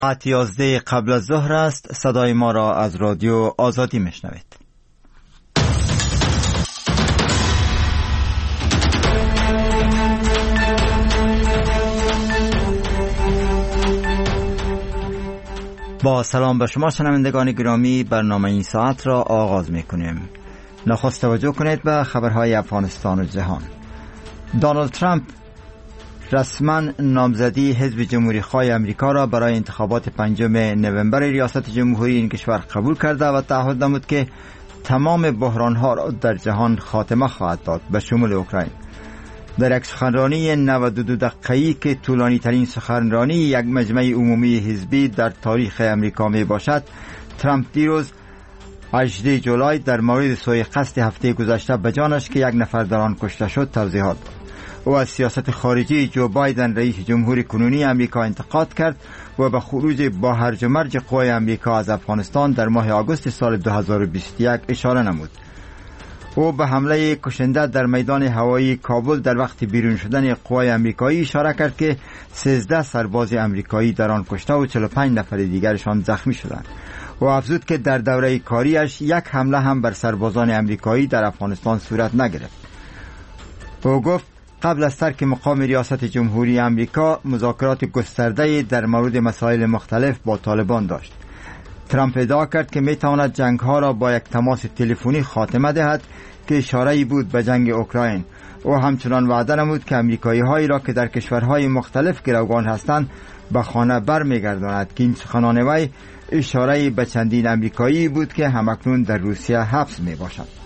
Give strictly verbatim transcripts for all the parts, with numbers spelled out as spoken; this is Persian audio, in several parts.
ساعت یازده قبل از ظهر است. صدای ما را از رادیو آزادی میشنوید. با سلام به شما شنوندگان گرامی، برنامه این ساعت را آغاز میکنیم. نخست توجه کنید به خبرهای افغانستان و جهان. دونالد ترامپ رسما نامزدی حزب جمهوری خواه امریکا را برای انتخابات پنجم نوامبر ریاست جمهوری این کشور قبول کرده و تعهد نمود که تمام بحرانها را در جهان خاتمه خواهد داد، به شمول اوکراین. در یک سخنرانی نود و دو دقیقه‌ای که طولانی ترین سخنرانی یک مجمع عمومی حزبی در تاریخ امریکا می باشد، ترامپ دیروز هجدهم جولای در مورد سوء قصد هفته گذشته به جانش که یک نفر در آن کشته شد توضیحات داد. او از سیاست خارجی جو بایدن رئیس جمهوری کنونی امریکا انتقاد کرد و به خروج با هرج و مرج قوای امریکا از افغانستان در ماه آگوست سال دو هزار و بیست و یک اشاره نمود. او به حمله کشنده در میدان هوایی کابل در وقت بیرون شدن قوای امریکایی اشاره کرد که سیزده سرباز امریکایی در آن کشته و چهل و پنج نفر دیگرشان زخمی شدند. و افزود که در دوره کاریش یک حمله هم بر سربازان امریکایی در افغانستان صورت نگرفت. او گفت قبل از ترک مقام ریاست جمهوری امریکا مذاکرات گسترده در مورد مسائل مختلف با طالبان داشت. ترامپ ادعا کرد که می تواند جنگ ها را با یک تماس تلفنی خاتمه دهد که اشاره‌ای بود به جنگ اوکراین. او همچنان وعده نمود که امریکایی هایی را که در کشورهای مختلف گروگان هستند به خانه برمیگرداند که این سخنان وی اشاره‌ای به چندین امریکایی بود که همکنون در روسیه حبس می باشند.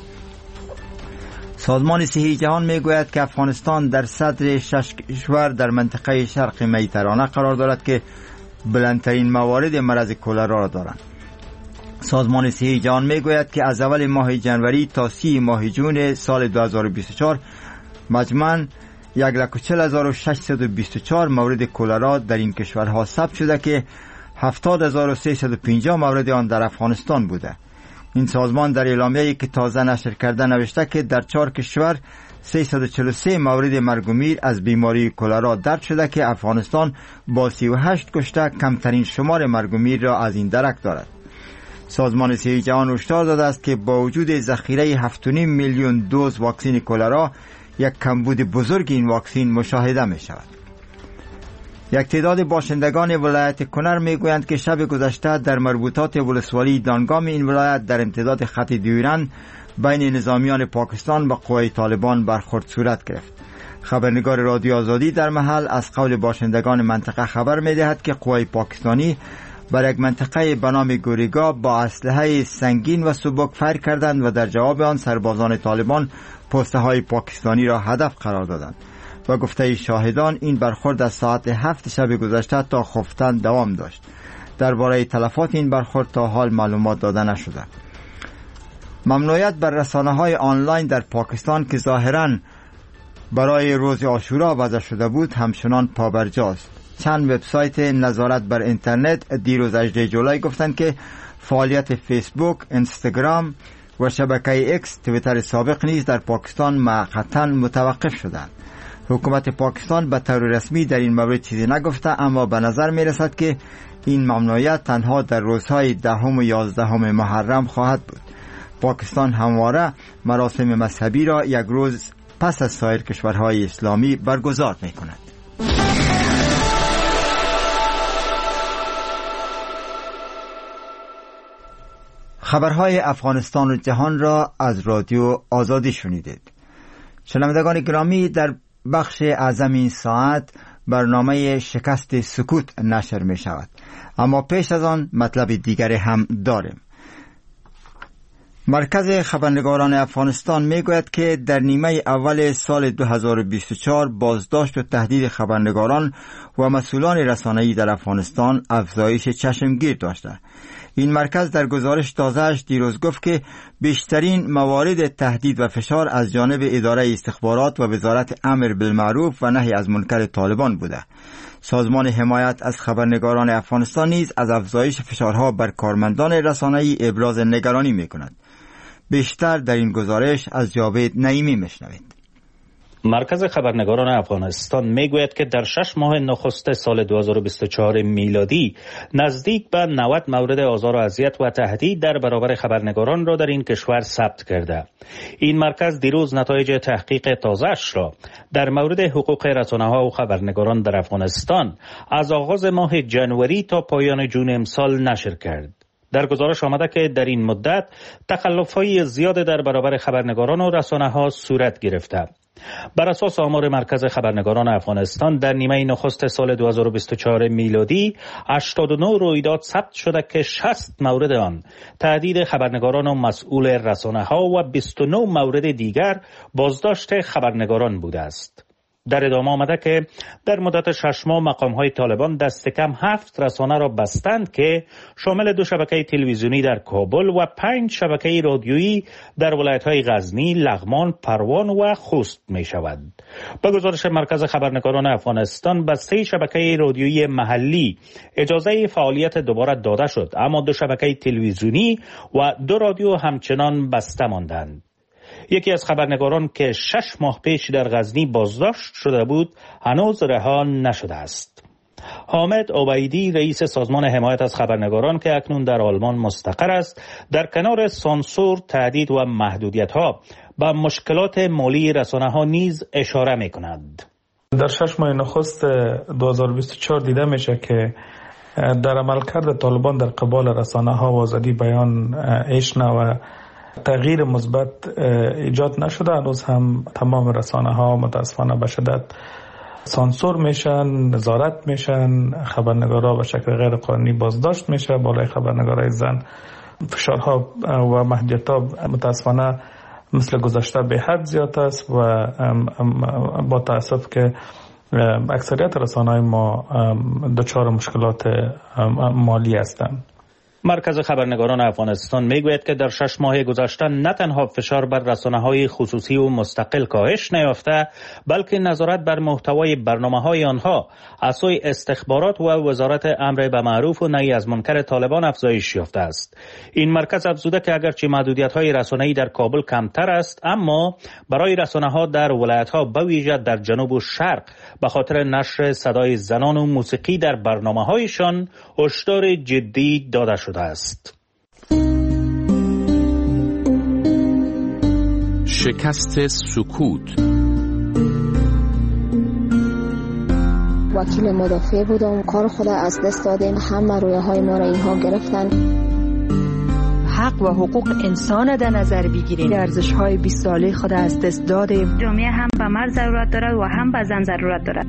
سازمان صحی جهان می گوید که افغانستان در صدر شش کشور در منطقه شرق مدیترانه قرار دارد که بلندترین موارد مرض کلرا را دارند. سازمان صحی جهان می گوید که از اول ماه جنوری تا سی ماه جون سال دو هزار و بیست و چهار مجموعاً یک لک و چهل هزار و ششصد و بیست و چهار مورد کلرا در این کشورها ثبت شده که هفتاد هزار و سیصد و پنجاه مورد آن در افغانستان بوده. این سازمان در اعلامیه‌ای که تازه نشر کرده نوشته که در چهار کشور سیصد و چهل و سه مورد مرگ و میر از بیماری کلرا درج شده که افغانستان با سی و هشت کشته کمترین شمار مرگ و میر را از این درک دارد. سازمان صحی جهان هشدار داده است که با وجود ذخیره هفت و نیم میلیون دوز واکسن کلرا یک کمبود بزرگ این واکسن مشاهده می شود. یک تعداد باشندگان ولایت کنر می گویند که شب گذشته در مربوطات ولسوالی دانگام این ولایت در امتداد خط دیورند بین نظامیان پاکستان و قوای طالبان برخورد صورت گرفت. خبرنگار رادیو آزادی در محل از قول باشندگان منطقه خبر می دهد که قوای پاکستانی بر یک منطقه به نام گوریگا با اسلحه سنگین و سبک فایر کردند و در جواب آن سربازان طالبان پسته های پاکستانی را هدف قرار دادند. و گفته شاهدان این برخورد از ساعت هفت شب گذشته تا خفتن دوام داشت. درباره تلفات این برخورد تا حال معلومات داده نشده. ممنوعیت بر رسانه‌های آنلاین در پاکستان که ظاهراً برای روز عاشورا وضع شده بود همچنان پابرجاست. چند وبسایت نظارت بر اینترنت دیروز هجدهم جولای گفتند که فعالیت فیسبوک، اینستاگرام و شبکه اکس توییتر سابق نیز در پاکستان موقتاً متوقف شدند. حکومت پاکستان به طور رسمی در این مورد چیزی نگفته، اما به نظر می رسد که این ممنوعیت تنها در روزهای دهم و یازدهم محرم خواهد بود. پاکستان همواره مراسم مذهبی را یک روز پس از سایر کشورهای اسلامی برگزار می کند. خبرهای افغانستان و جهان را از رادیو آزادی شنیدید. شنوندگان گرامی، در بخش اعظم این ساعت برنامه شکست سکوت نشر می شود، اما پیش از آن مطلب دیگری هم داریم. مرکز خبرنگاران افغانستان می گوید که در نیمه اول سال دو هزار و بیست و چهار بازداشت و تهدید خبرنگاران و مسئولان رسانه‌ای در افغانستان افزایش چشمگیر داشته. این مرکز در گزارش تازه‌اش دیروز گفت که بیشترین موارد تهدید و فشار از جانب اداره استخبارات و وزارت امر بالمعروف و نهی از منکر طالبان بوده. سازمان حمایت از خبرنگاران افغانستان نیز از افزایش فشارها بر کارمندان رسانه‌ای ابراز نگرانی می‌کند. بیشتر در این گزارش از جاوید نعیمی میشنوید. مرکز خبرنگاران افغانستان میگوید که در شش ماه نخست سال دو هزار و بیست و چهار میلادی نزدیک به نود مورد آزار و اذیت و تهدید در برابر خبرنگاران را در این کشور ثبت کرده. این مرکز دیروز نتایج تحقیق تازه‌اش را در مورد حقوق رسانه‌ها و خبرنگاران در افغانستان از آغاز ماه جنوری تا پایان جون امسال نشر کرد. در گزارش آمده که در این مدت تخلف‌های زیاد در برابر خبرنگاران و رسانه‌ها صورت گرفته. بر اساس آمار مرکز خبرنگاران افغانستان در نیمه نخست سال دو هزار و بیست و چهار میلادی هشتاد و نه رویداد ثبت شده که شصت مورد آن تهدید خبرنگاران و مسئول رسانه‌ها و بیست و نه مورد دیگر بازداشت خبرنگاران بوده است. در ادامه آمده که در مدت شش ماه مقام‌های طالبان دست کم هفت رسانه را بستند که شامل دو شبکه تلویزیونی در کابل و پنج شبکه رادیویی در ولایت‌های غزنی، لغمان، پروان و خوست می‌شود. با گزارش مرکز خبرنگاران افغانستان به سه شبکه رادیویی محلی اجازه فعالیت دوباره داده شد، اما دو شبکه تلویزیونی و دو رادیو همچنان بسته ماندند. یکی از خبرنگاران که شش ماه پیش در غزنی بازداشت شده بود هنوز رها نشده است. حامد عبیدی رئیس سازمان حمایت از خبرنگاران که اکنون در آلمان مستقر است در کنار سانسور، تهدید و محدودیت‌ها به مشکلات مالی رسانه‌ها نیز اشاره می‌کند. در شش ماه نخست دو هزار و بیست و چهار دیده میشه که در عملکرد طالبان در قبال رسانه‌ها و آزادی بیان هیچ نوع تغییر مثبت ایجاد نشده. هنوز هم تمام رسانه‌ها متاسفانه به شدت سانسور میشن، نظارت میشن، خبرنگارا به شکل غیر قانونی بازداشت میشه، بالای خبرنگارای زن فشارها و محدودیت‌ها متاسفانه مثل گذشته به حد زیاد است و با تأسف که اکثریت رسانه‌های ما دچار مشکلات مالی هستند. مرکز خبرنگاران افغانستان میگوید که در شش ماه گذشته نه تنها فشار بر رسانه‌های خصوصی و مستقل کاهش نیافته، بلکه نظارت بر محتوای برنامه‌های آنها از سوی استخبارات و وزارت امر به معروف و نهی از منکر طالبان افزایش یافته است. این مرکز افزوده که اگرچه محدودیت‌های رسانه‌ای در کابل کمتر است، اما برای رسانه‌ها در ولایت‌ها به ویژه در جنوب و شرق به خاطر نشر صدای زنان و موسیقی در برنامه‌هایشان هشدار جدی داده شده است. شکست سکوت. وکیل مدافع بودم، کار خود از دست دادیم، همه رویه های ما را اینها گرفتن. حق و حقوق انسان در نظر بگیریم، ارزش های بیست ساله خود از دست دادیم. جامعه هم به مرد ضرورت دارد و هم به زن ضرورت دارد.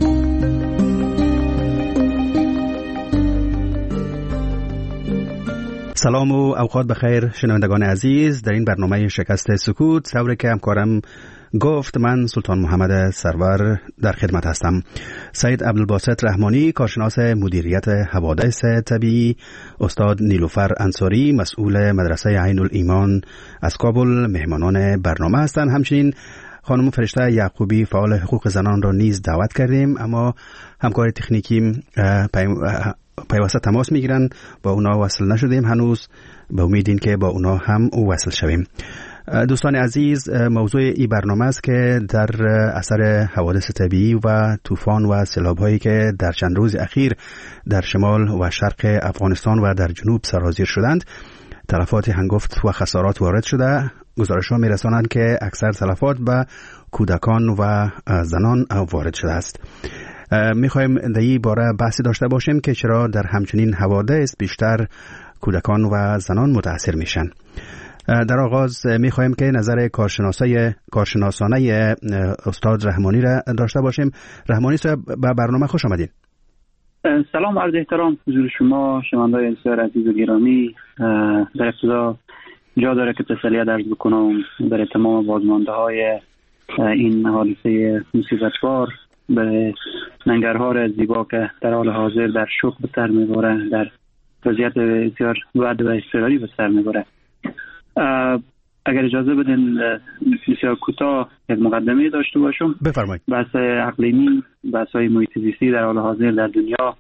سلام و اوقات بخیر شنوندگان عزیز. در این برنامه شکست سکوت سوری که همکارم گفت، من سلطان محمد سرور در خدمت هستم. سید عبدالباسط رحمانی کارشناس مدیریت حوادث طبیعی، استاد نیلوفر انصاری مسئول مدرسه عین الایمان از کابل مهمانان برنامه هستند. همچنین خانم فرشته یعقوبی فعال حقوق زنان را نیز دعوت کردیم، اما همکار تکنیکی پیوسته تماس میگیرن، با اونا وصل نشدیم هنوز، به امید این که با اونا هم وصل شویم. دوستان عزیز، موضوع این برنامه است که در اثر حوادث طبیعی و طوفان و سیلاب‌هایی که در چند روز اخیر در شمال و شرق افغانستان و در جنوب سرازیر شدند، تلفات هنگفت و خسارات وارد شده. گزارش‌ها می‌رسانند که اکثر تلفات به کودکان و زنان وارد شده است. می‌خوایم در این باره بحثی داشته باشیم که چرا در همچنین حوادث بیشتر کودکان و زنان متاثر میشن. در آغاز می‌خوایم که نظر کارشناسای کارشناسانه استاد رحمانی را داشته باشیم. رحمانی صاحب، به برنامه خوش آمدید. سلام، عرض احترام حضور شما شنوندگان بسیار عزیز و گرامی. در ابتدا جا داره که تسلیت عرض بکنم برای تمام بازمانده‌های این حادثه مصیبت‌بار، به ننگرهار زیبا که در حال حاضر در شوق به سر میبره، در وضعیت بسیار بد و اضطراری به سر میبره. اگر اجازه بدین بسیار کوتاه یک مقدمه داشته باشم. بفرمایید. بحث اقلیمی، بحث‌های محیط زیستی در حال حاضر در دنیا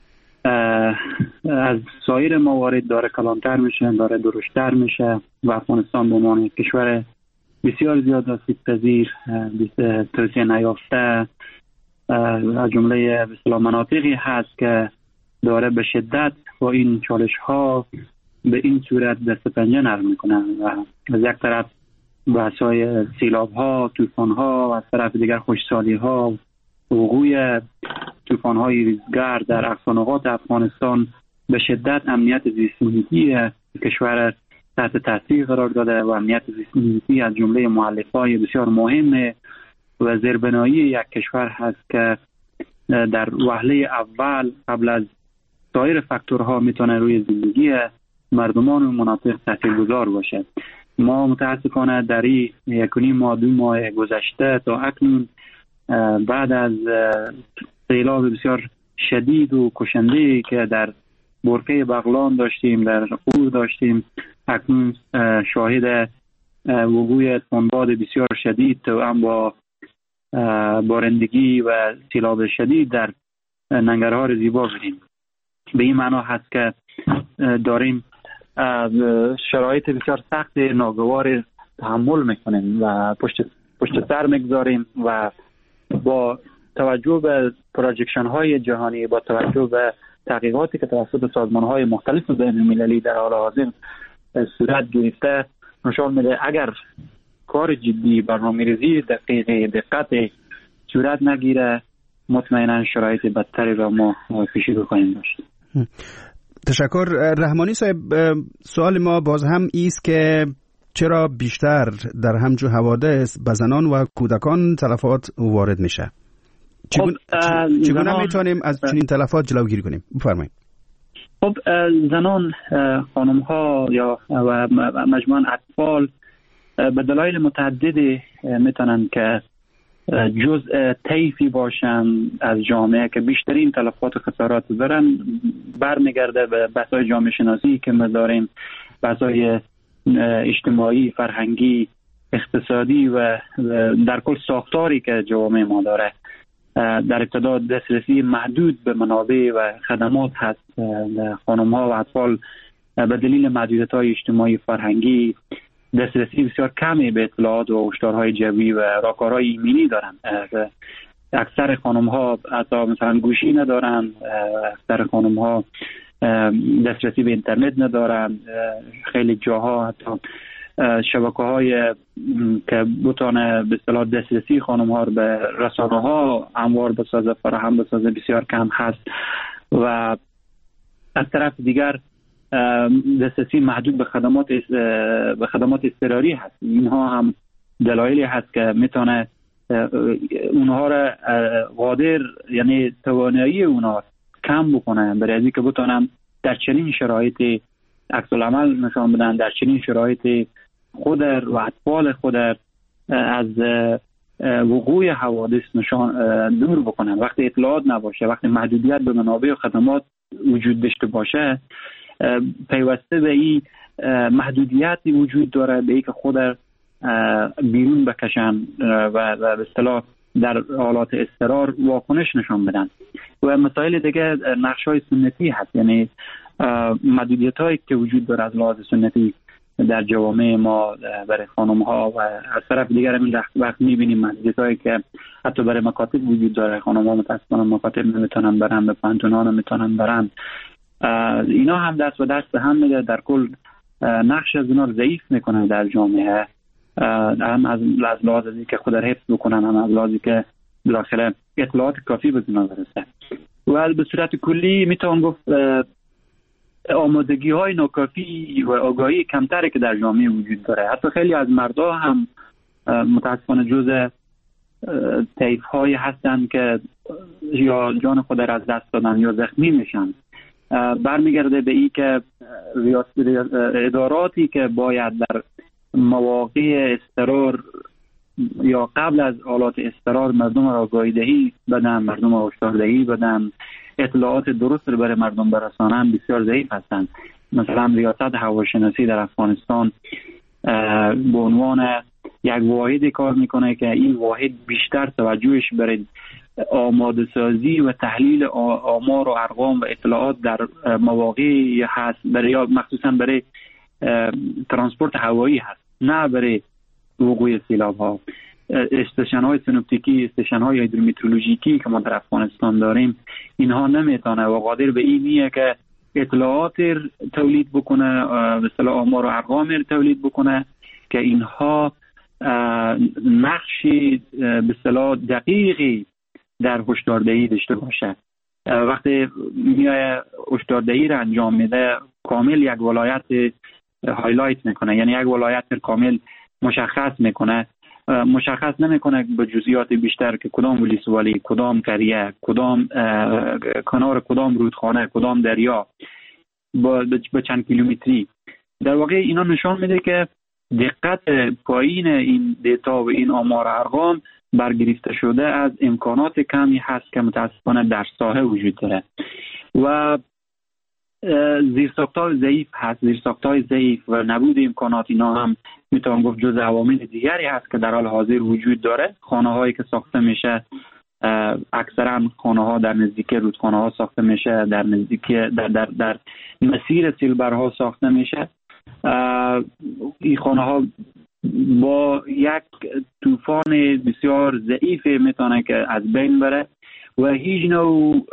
از سایر موارد داره کلانتر میشه، داره درشتر میشه و افغانستان به عنوان کشور بسیار زیاد آسیب‌پذیر، توسعه نیافته، از جمله به اصطلاح مناطقی هست که داره به شدت با این چالش ها به این صورت دست پنجه نرم میکنن و از یک طرف بحث‌های سیلاب ها، طوفان ها و از طرف دیگر خشکسالی ها، وقوع طوفان های ریزگرد در اقصانقاط افغانستان به شدت امنیت زیست محیطی کشور تحت تاثیر قرار داده و امنیت زیست محیطی از جمله مؤلفه‌های بسیار مهم و زیربنایی یک کشور هست که در وهله اول قبل از سایر فاکتورها میتونه روی زندگی مردمان و مناطق تاثیرگذار باشه. ما متاسفانه در این یک و نیم ماه دو ماه گذشته تا اکنون بعد از سیلاب بسیار شدید و کشنده که در برکه بغلان داشتیم، در قور داشتیم، اکنون شاهد وقوع تندباد بسیار شدید تو هم با بارندگی و سیلاب شدید در ننگرهار زیبا بودیم. به این معنا هست که داریم شرایط بسیار سخت ناگوار تحمل میکنیم و پشت پشت سر میگذاریم و با توجه به پروژکشن های جهانی، با توجه به تحقیقاتی که توسط سازمان های مختلف بین المللی در حال حاضر صورت گرفته نشان میده اگر کار جدی، برنامه‌ریزی دقیق دقت صورت نگیره مطمئنا شرایط بدتری را ما پیشی رو خواهیم داشت. تشکر. رحمانی صاحب، سوال ما باز هم ایست که چرا بیشتر در همچو حوادث به زنان و کودکان تلفات وارد میشه؟ چگونه, خب چگونه میتونیم از چنین تلفات جلوگیری کنیم؟ بفرمایید. خب زنان، خانم ها یا و مجموعاً اطفال به دلایل متعددی میتونن که جزء طیفی باشن از جامعه که بیشترین تلفات و خسارات دارن. برمیگرده به بحث‌های جامعه شناسی که ما داریم، بحث‌های اجتماعی، فرهنگی، اقتصادی و در کل ساختاری که جامعه ما داره. در ابتدا دسترسی محدود به منابع و خدمات هست. خانم‌ها و اطفال به دلیل محدودیت‌های اجتماعی فرهنگی دسترسی بسیار کمی به اطلاعات و هشدارهای جوی و راهکارهای ایمنی دارن. اکثر خانم‌ها حتی مثلا گوشی ندارن، اکثر خانم‌ها دسترسی به اینترنت ندارن، خیلی جاها حتی شبکه‌های که بتونه به اصطلاح دسترسی خانم‌ها رو به رسانه‌ها هموار بسازه، فراهم بسازه بسیار کم هست و از طرف دیگر دسترسی محدود به خدمات به خدمات اضطراری هست. اینها هم دلایلی هست که میتونه اونها را قادر، یعنی توانایی اونها کم بکنن برای از اینکه بتونن در چنین شرایط عکس العمل نشان بدن، در چنین شرایط خود و اطفال خود از وقوع حوادث نشان دور بکنن. وقتی اطلاعات نباشه، وقتی محدودیت به منابع و خدمات وجود داشته باشه، پیوسته به این محدودیتی وجود داره به اینکه خود بیرون بکشن و به اصطلاح در حالات اضطرار واکنش نشان بدن. و مسائل دیگه نقش‌های سنتی هست، یعنی محدودیت‌هایی که وجود داره از لحاظ سنتی در جوامع ما برای خانم‌ها و از طرف دیگر همین وقت می‌بینیم محدودیت‌هایی که حتی برای مکاتب وجود داره. خانم‌ها متأسفانه مکاتب نمیتونن برن، به پانتون‌ها نمیتونن برن. اینا هم دست به دست هم میده، در کل نقش از اینا رو ضعیف میکنه در جامعه، هم از لحاظ از که خود را حفظ بکنن، هم از لحاظی که بالاخره اطلاعات کافی به اینا برسه. و به صورت کلی میتونم گفت آمادگی های ناکافی و آگاهی کمتری که در جامعه وجود داره. حتی خیلی از مردا هم متاسفانه جزء طیف های هستن که یا جان خود را از دست دادن یا زخمی میشن. برمیگرده به این که اداراتی که باید در مواقع اضطرار یا قبل از حالات اضطرار مردم را آگاهی دهی بدن، مردم را هشدار دهی بدن، اطلاعات درست رو برای مردم برسانن، بسیار ضعیف هستند. مثلا ریاست هواشناسی در افغانستان به عنوان یک واحدی کار میکنه که این واحد بیشتر توجهش برای آماده سازی و تحلیل آمار و ارقام و اطلاعات در مواقعی هست، برای مخصوصا برای ترانسپورت هوایی هست، نه برای وقوع سیلاب ها. استشن های سنوپتیکی، استشن های هیدرومترولوژیکی که ما در افغانستان داریم، اینها نمیتونه و قادر به این نیه که اطلاعات تولید بکنه، به اصطلاح آمار و ارقام تولید بکنه که اینها نقش به اصطلاح دقیقی در هشداردهی داشته باشه. وقتی میای هشداردهی را انجام میده، کامل یک ولایت هایلایت میکنه، یعنی یک ولایت کامل مشخص میکنه، مشخص نمیکنه به جزئیات بیشتر که کدام ولسوالی، کدام قریه، کدام کنار کدام رودخانه، کدام دریا با به چند کیلومتری. در واقع اینا نشان میده که دقت پایین این دیتا و این آمار ارقام برگرفته شده از امکانات کمی هست که متاسفانه در ساحه وجود داره و زیرساخت‌های ضعیف هست. زیرساخت‌های ضعیف و نبود امکانات اینا هم میتونم گفت جز عوامل دیگری هست که در حال حاضر وجود داره. خانه‌هایی که ساخته میشه اکثرا خانه‌ها در نزدیکی رودخانه‌ها ساخته میشه، در نزدیکی در در در مسیر سیلبرها ساخته میشه. این خانه‌ها با یک طوفان بسیار ضعیف میتونه که از بین بره و هیچ نوع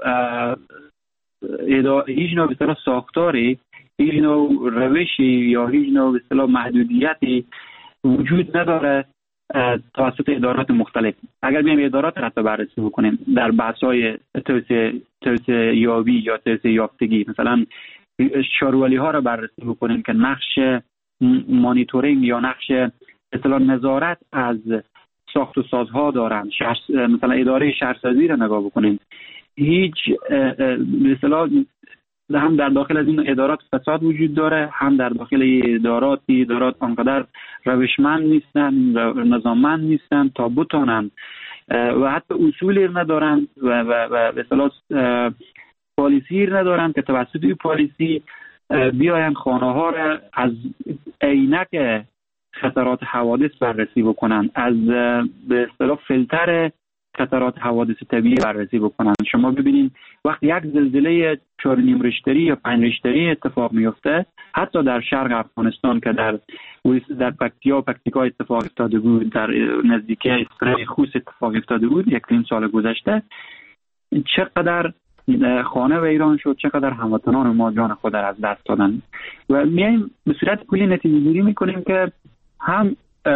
هیچ نوع به اصطلاح ساختاری، هیچ نوع روشی یا هیچ نوع به اصطلاح محدودیتی وجود نداره توسط ادارات مختلف. اگر بیایم ادارات را بررسی بکنیم در بحث‌های توسعه توسعه یابی یا توسعه یافتگی، مثلا شاروالی ها را بررسی بکنیم که نقش مانیتورینگ یا نقش اصطلاح نظارت از ساخت و سازها دارن، مثلا اداره شهرسازی را نگاه بکنیم، هیچ به اصطلاح هم در داخل از این ادارات فساد وجود داره، هم در داخل ادارات ادارات آنقدر روشمند نیستن، نظاممند نیستن تا بتونن و حتی اصولی ندارن و و به اصطلاح پالیسی ندارن که توسط این پالیسی بیاین خانه ها را از عینک خطرات حوادث بررسی بکنن، از به اصطلاح فیلتر خطرات حوادث طبیعی بررسی بکنن. شما ببینید وقتی یک زلزله چهار و نیم ریشتری یا پنج ریشتری اتفاق میفته، حتی در شرق افغانستان که در در پکتیا و پکتیکا اتفاق افتاده بود، در نزدیکی اسپری خوست اتفاق افتاده بود یک نیم سال گذشته، چقدر خانه ویران شد، چقدر هموطنان ما جان خود را از دست دادن. و میایم به صورت کلی نتیجه گیری میکنیم که هم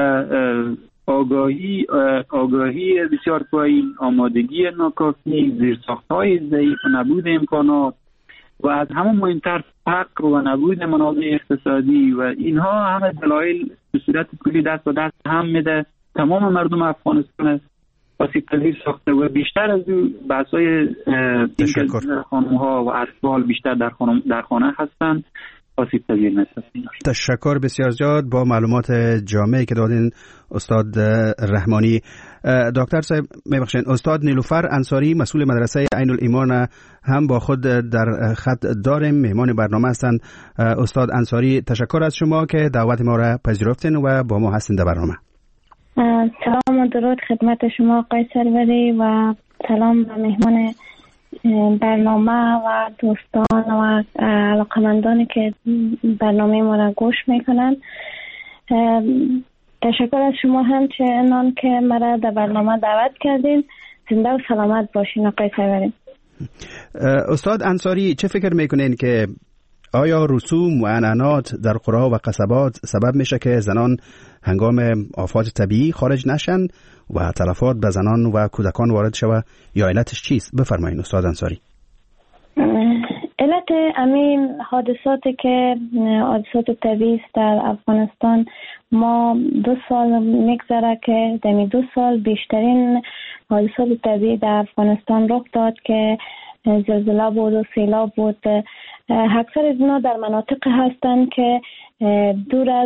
آگاهی آگاهی بسیار پایین، آمادگی ناکافی، زیرساخت‌های ضعیف و نبود امکانات و از همون مهمتر فقر و نبود منابع اقتصادی و اینها همه دلایل به صورت کلی دست به دست هم میده تمام مردم افغانستان آسیب پذیر ساخته و بیشتر از اون بحث‌های خانم‌ها و اطفال بیشتر در خانه در خانه هستند آسیب پذیر نیستند. تشکر بسیار زیاد با معلومات جامعی که دادین استاد رحمانی. دکتر صاحب میبخشید، استاد نیلوفر انصاری مسئول مدرسه عین الایمان هم با خود در خط داریم، مهمان برنامه هستند. استاد انصاری تشکر از شما که دعوت ما را پذیرفتین و با ما هستین در برنامه. سلام و درود خدمت شما آقای سروری و سلام به مهمان برنامه و دوستان و علاقمندانی که برنامه ما را گوش میکنن. تشکر از شما همچنان که مرا در برنامه دعوت کردین. زنده و سلامت باشین آقای سروری. استاد انصاری چه فکر میکنین که آیا رسوم و عنعنات در قرى و قصبات سبب میشه که زنان هنگام آفات طبیعی خارج نشن و تلفات به زنان و کودکان وارد شود یا علتش چیست؟ بفرمایید استاد انصاری. علت امین حادثاتی که حادثات طبیعی در افغانستان ما دو سال میگذره که دمی دو سال بیشترین حادثات طبیعی در افغانستان رخ داد که زلزله بود و سیلاب بود. اکثر از اینا در مناطق هستند که دور از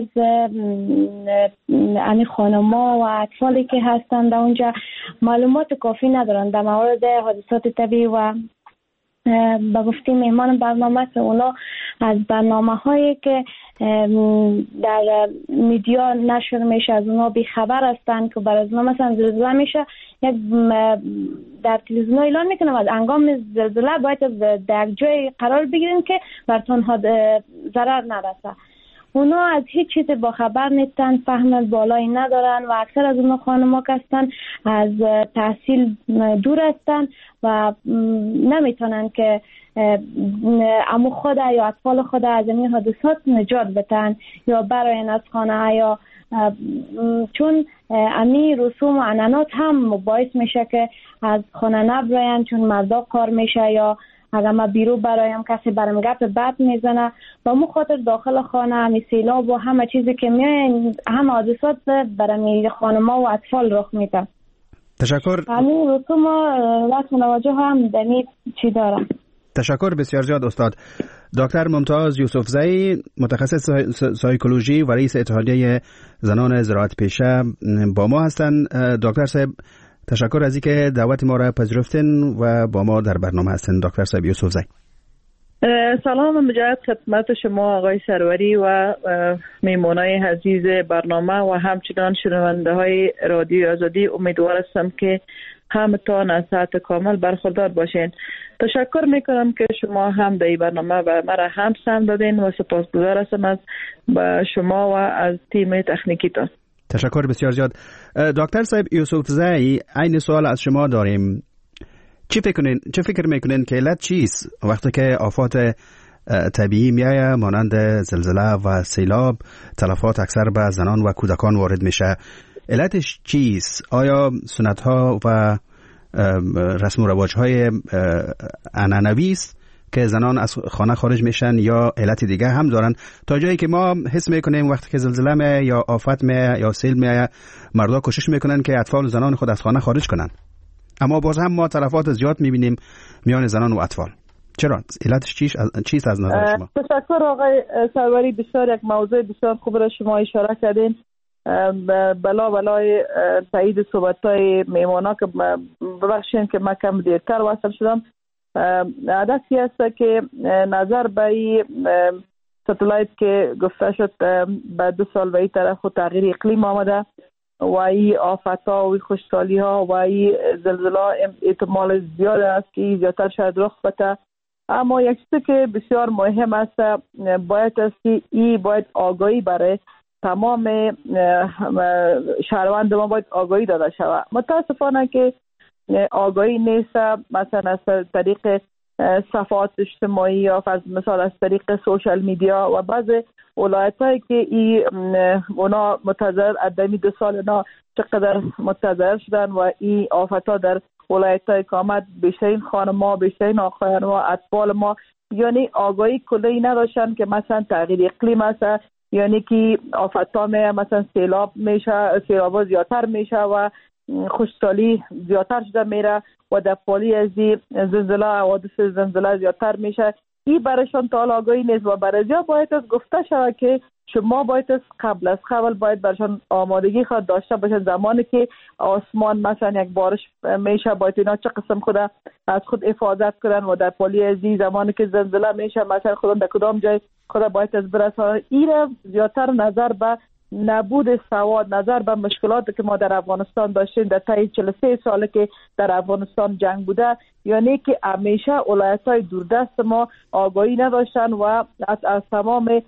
یعنی خانم‌ها و اطفالی که هستند در اونجا معلومات کافی ندارند در مورد حادثات طبیعی و با گفته مهمان برنامه که اونا از برنامه هایی که در میدیا نشر میشه از اونا بیخبر هستند که برای اونا مثلا زلزله میشه یک در تلویزیون اعلان میکنم از انگام زلزله باید در جای قرار بگیرین که براتون ضرر نرسه اونا از هیچ چیز با خبر نیستن، فهم بالایی ندارن و اکثر از اونا خانم‌ها هستن از تحصیل دور هستن و نمیتونن که امو خود یا اطفال خود از این حادثات نجات بدن یا برای از خانه یا چون امی رسوم و عنعنات هم باعث میشه که از خانه نبراین، چون مردا کار میشه یا اگر ما بیرو برایم کسی برام گپ بد میزنه و مو خاطر داخل خانه همی سیلاب و همه چیزی که میاین هم حادثات برای خانما و اطفال رخ میده. تشکر. همین رسوم رسم نواجه هم دنی چی دارم. تشکر بسیار زیاد استاد. دکتر ممتاز یوسفزئی، متخصص سایکولوژی و رئیس اتحادیه زنان زراعت پیشه با ما هستند. دکتر صاحب تشکر از اینکه دعوت ما را پذیرفتین و با ما در برنامه هستین. دکتر صاحب یوسفزئی. سلام مجدد خدمت شما آقای سروری و میمونای عزیز برنامه و همچنان شنونده های رادیو آزادی. امیدوار هستم که همتان از صحت کامل برخوردار باشین. تشکر میکنم که شما هم در این برنامه و مرا هم سهم دادین و سپاسگزار هستم از شما و از تیم تکنیکیتان. تشکر بسیار زیاد. دکتر صاحب یوسفزئی، این سوال از شما داریم. چی فکر کنین چه فکر میکنین که علت چیست وقتی که آفات طبیعی میایه مانند زلزله و سیلاب تلفات اکثر به زنان و کودکان وارد میشه؟ علتش چیست؟ آیا سنت ها و رسم و رواج های عنعنوی است که زنان از خانه خارج میشن یا علت دیگه هم دارن؟ تا جایی که ما حس میکنیم وقتی که زلزله میایه یا آفت میایه یا سیل میایه مردا کوشش میکنن که اطفال و زنان خود از خانه خارج کنن، اما باز هم ما تلفات زیاد میبینیم میان زنان و اطفال. چرا؟ علتش چیست چیست از نظر شما؟ تشکر آقای سروری، بسیار یک موضوع بسیار خوب را شما اشاره کردین. بلا بلای تایید صحبت‌های میمونا که ببخشید که من کم دیرتر وصل شدم. هدفی است که نظر به ستلایت که گفته شد به دو سال به این طرف و تغییر اقلیم آمده و این آفت‌ها و خشکسالی‌ها و این زلزله احتمال زیاد است که زیادتر شاید رخ بده. اما یک چیزی که بسیار مهم است باید است که این باید آگاهی برای تمام شهروند ما باید آگاهی داده شود. متاسفانه که آگاهی نیست، مثلا از طریق صفحات اجتماعی یا از مثال از طریق سوشال میدیا و بعض ولایت‌هایی که ای اونا متضرر ادمی دو سال اینا چقدر متضرر شدن و این آفت‌ها در ولایت‌های کامت بیشترین خانم‌ها، بیشترین آقایان و اطفال ما یعنی آگاهی کلی نداشتن که مثلا تغییر اقلیم است، یعنی که آفت‌ها می مثلا سیلاب میشه، سیلاب‌ها زیادتر میشه و خشکسالی زیادتر شده میره و در پالی از زلزله حوادث زلزله زیادتر میشه. این برایشان تا آگاهی نیست و برای زیاد باید از گفته شود که شما باید از قبل از قبل باید برشان آمادگی خود داشته باشن. زمانی که آسمان مثلا یک بارش میشه باید اینا چه قسم خود از خود حفاظت کنن و در پالی از زمانی که زلزله میشه مثلا خودم در کدام جای خود باید از برسانن. این زیادتر نظر به نبود سواد، نظر به مشکلاتی که ما در افغانستان داشتیم در طی چهل و سه ساله که در افغانستان جنگ بوده، یعنی که همیشه ولایت‌های دوردست ما آگاهی نداشتن و از, از تمام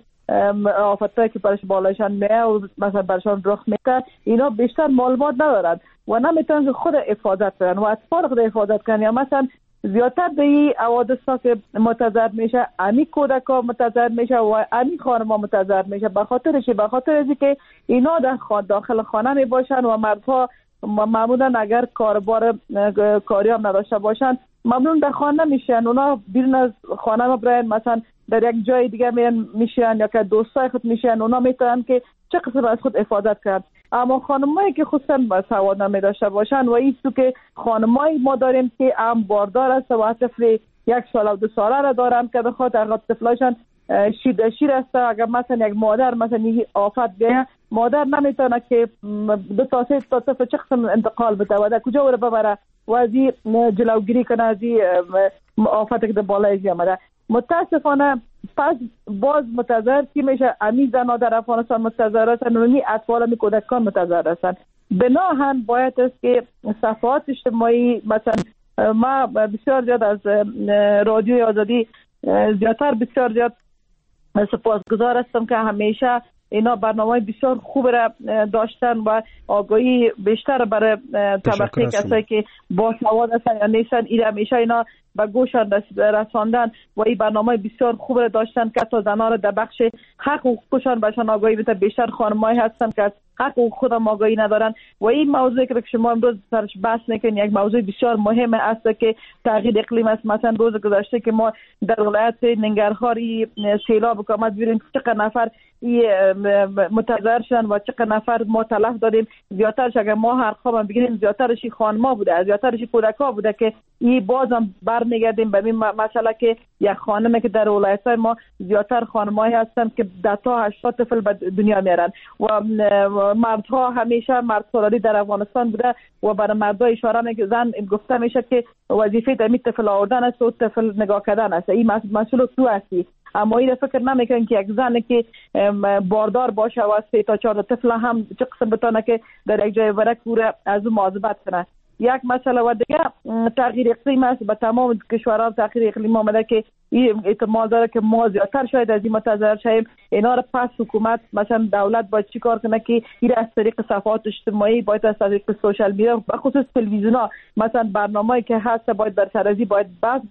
آفتایی که برش بالایشان میه و مثلا برشان رخ میکنه اینا بیشتر معلومات ندارن و نمیتونن خود حفاظت کنن و اطفال خود حفاظت کنن. یا مثلا زیادتر به این حوادث که متضرر میشه امی کودکا متضرر میشه و امی خانم‌ها متضرر میشه. به خاطر چی؟ به خاطر از اینکه اینا در داخل خانه می باشن و مردها معمولا اگر کاربار کاری هم نداشته باشن معمولا در خانه میشن، اونا بیرون از خانه مبرن مثلا در یک جای دیگه میرن میشن یا که دوستای خود میشن، اونا میتونن که چه قسم از خود حفاظت کنن. اما خانمایی که خصوصا سواد نمی داشته باشن و ایستو که خانمایی ما داریم که هم باردار است و طفل یک سال و دو ساله را دارن که بخاطر اگر طفلاشان شیر شیر است، اگر مثلا یک مادر مثلا یک آفت بیه مادر نمیتونه که دو تا سه تا طفل چه قسم انتقال بده و در کجا رو ببره و از این جلوگیری کنه از این آفت که در بالای آمده. متاسفانه پس باز متضرر کی میشه؟ امی زنها در افغانستان متضرر هستند و امی اطفال امی کودکان متضرر هستند. بناهن باید است که صفحات اجتماعی مثلا ما بسیار زیاد از رادیو آزادی زیادتر بسیار زیاد سپاسگزار هستم که همیشه اینا برنامه بسیار خوب را داشتن و آگاهی بیشتر برای طبقه کسایی که با سواد هستن یا نیستن این همیشه اینا به گوش رساندن و این برنامه بسیار خوب را داشتن که تا زنان را در بخش حق و حقوقشان بهشان آگاهی بده. بیشتر خانمایی هستن که حق و خود هم آگاهی ندارن و این موضوعی که شما امروز سرش بحث میکنین یک موضوع بسیار مهم است که تغییر اقلیم است. مثلا روز گذشته که ما در ولایت ننگرهار سیلاب که آمد ببینیم چقدر نفر متضرر شدن و چقدر نفر ما تلف دادیم. زیادترش اگر ما هر خواب بگیریم زیادترش خانما بوده، زیادترش کودکا بوده که این بازم برمیگردیم به این مسئله که یک خانمه که در ولایت‌های ما زیادتر خانمایی هستن که ده تا هشتاد طفل به دنیا میارن و مردها همیشه مرد سالاری در افغانستان بوده و برای مردها اشاره میگه زن گفته میشه که وظیفه دمی طفل آوردن است و طفل نگاه کردن است. این مسئول تو هستی، اما این فکر نمیکنن که یک زن که باردار باشه و سه تا چهار طفل هم چه قسم بتونه که در یک جای ورک پوره از اون مواظبت کنه. یک مسئله و دیگه تغییر اقلیم است. به تمام کشورها تغییر اقلیم آمده که این احتمال داره که ما زیادتر شاید از این متضرر شویم. اینا رو پس حکومت مثلا دولت باید چی کار کنه که این از طریق صفحات اجتماعی باید از طریق سوشال میدیا و خصوص تلویزیونا مثلا برنامه‌ای که هست باید بر سرازی باید بس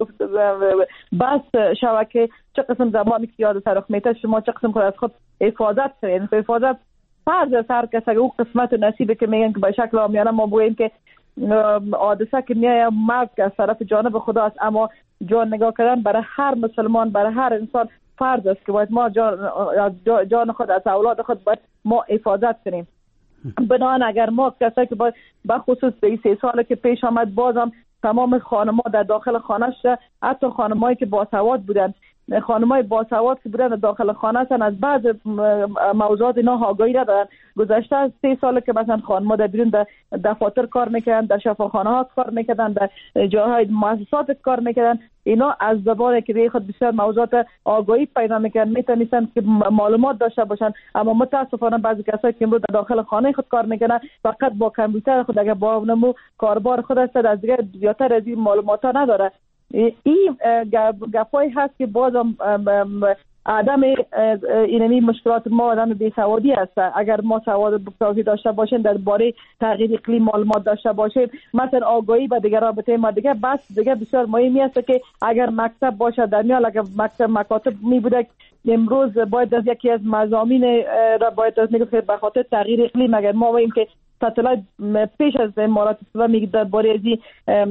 بس شوه که چه قسم زمانی که یاد تاریخ میته شما چه قسم خود از خود حفاظت کنید. حفاظت فرض از هر کس اگه اون قسمت نصیبه که میگن که به شکل عامیانه ما بگوییم که حادثه که میایه مرگ از طرف جانب خداست، اما جان نگاه کردن برای هر مسلمان برای هر انسان فرض است که باید ما جان, جان خود از اولاد خود باید ما حفاظت کنیم. بنابراین اگر ما کسایی که باید بخصوص به سه سال که پیش آمد بازم تمام خانم‌ها در داخل خانه‌اش حتی خانمایی که باسواد بودن خانمای باسواد که بودن داخل خانه هستن از بعض موضوعات اینا آگاهی ندارن. گذشته از سه سال که مثلا خانم‌ها در بیرون در دفاتر کار میکردن، در شفاخانه ها کار میکردن، در جاهای مؤسسات کار میکردن، اینا از زبان که به خود بسیار موضوعات آگاهی پیدا میکنن میتونستن که معلومات داشته باشن. اما متاسفانه بعضی کسایی که امروز در داخل خانه خود کار میکنن فقط با کامپیوتر خود اگر با نمو کاربار خود است از دیگه زیادتر از این معلومات ها نداره. این گپایی هست که بازم عدم اینمی مشکلات ما آدم بیسوادی هست. اگر ما سواد کافی داشته باشیم درباره تغییر اقلیم معلومات داشته باشیم مثلا آگاهی به دیگر رابطه ما دیگه بس دیگه بسیار مهمی است که اگر مکتب باشه در میال اگر مکتب مکاتب می بوده امروز باید از یکی از مضامین را باید از نگفت به خاطر تغییر اقلیم اگر ما بگیم که ساتلایت پیش از امارات اسلامی درباره ازی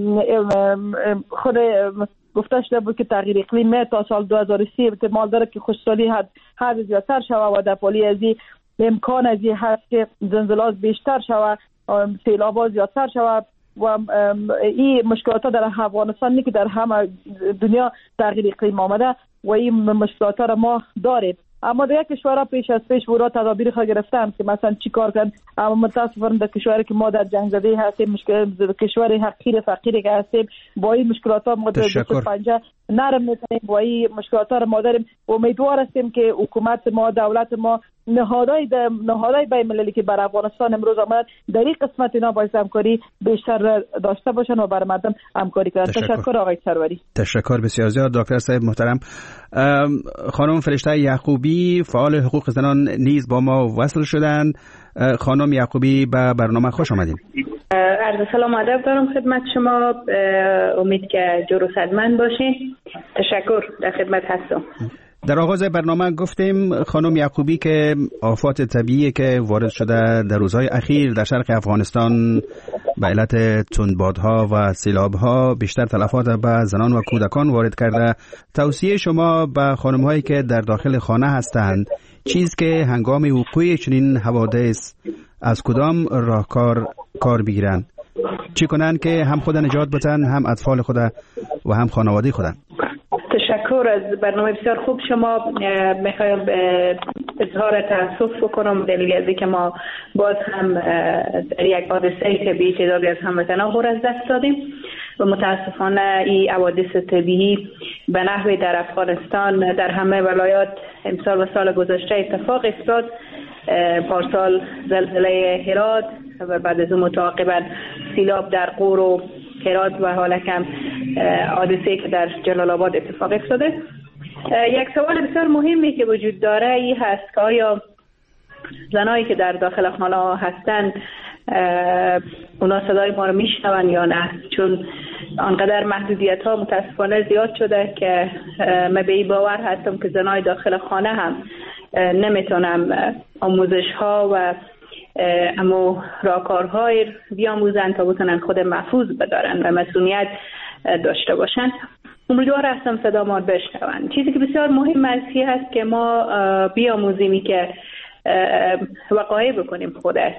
خود گفته شده بود که تغییر اقلیم تا سال دو هزار و سی احتمال داره که خوشسالی حد حد زیادتر شوه و در پالی ازی امکان ازی هست که زلزلات بیشتر شوه، سیلاب‌ها زیادتر شوه و این مشکلات ها در افغانستان نی که در همه دنیا تغییر اقلیم آمده و این مشکلات ها را ما داریم. اما در یک کشورها پیش از پیش ورا تدابیر خود گرفتن که مثلا چی کار کنن. اما متاسفانه در کشوری که ما در جنگ زده هستیم مشکل کشور حقیر فقیری که هستیم با این مشکلات ها ما در پنجه نرم میتونیم با این مشکلات ها ما داریم. امیدوار هستیم که حکومت ما دولت ما نهادهای نهادهای بین المللی که بر افغانستان امروز آمد در این قسمت اینا باعث همکاری بیشتر داشته باشن و بر مردم همکاری کنن. تشکر, تشکر آقای سروری. تشکر بسیار زیاد دکتر صاحب محترم. خانم فرشته یعقوبی فعال حقوق زنان نیز با ما وصل شدند. خانم یعقوبی به برنامه خوش آمدین. عرض سلام و ادب دارم خدمت شما. امید که جور و صدمند باشین. تشکر، در خدمت هستم. در آغاز برنامه گفتیم خانم یعقوبی که آفات طبیعی که وارد شده در روزهای اخیر در شرق افغانستان به علت تندبادها و سیلابها بیشتر تلفات به زنان و کودکان وارد کرده. توصیه شما به خانم‌هایی که در داخل خانه هستند چیز که هنگام وقوع چنین حوادث از کدام راهکار کار بگیرند؟ چی کنن که هم خود نجات بدن هم اطفال خود و هم خانواده خود؟ تشکر از برنامه بسیار خوب شما. میخوایم اظهار تاسف بکنم دلیل از اینکه ما باز هم در یک حادثه طبیعی تعدادی از هموطنان خود از دست دادیم و متاسفانه این حوادث طبیعی به نحوی در افغانستان در همه ولایات امسال و سال گذشته اتفاق افتاد. پارسال زلزله هرات و بعد از اون متعاقبا سیلاب در غور و هرات و حالا کم حادثه‌ای که در جلال آباد اتفاق افتاده. یک سوال بسیار مهمی که وجود داره ای هست که آیا زنایی که در داخل خانه هستند اونا صدای ما رو میشنون یا نه، چون آنقدر محدودیت ها متاسفانه زیاد شده که من به این باور هستم که زنای داخل خانه هم نمیتونم آموزش ها و اما راهکارهای بیاموزن تا بتونن خود محفوظ بدارن و مسئولیت داشته باشن. امیدوار هستم صدا ما بشنون. چیزی که بسیار مهم است هست که ما بیاموزیمی که وقایع بکنیم خوده.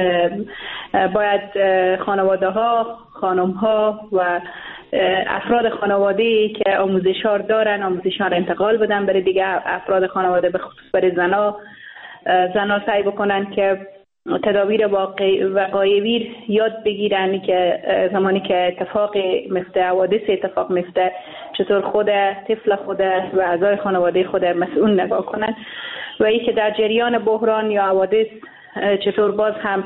باید خانواده ها، خانم ها و افراد خانواده که آموزش ها دارن آموزش ها را انتقال بدن برای دیگه افراد خانواده، به خصوص برای زنا زنا سعی بکنن که تدابیر وقایعی یاد بگیرن که زمانی که اتفاق میفته، حوادث اتفاق میفته، چطور خود طفل خود و اعضای خانواده خود مسئول نگاه کنن و ای که در جریان بحران یا حوادث چطور باز هم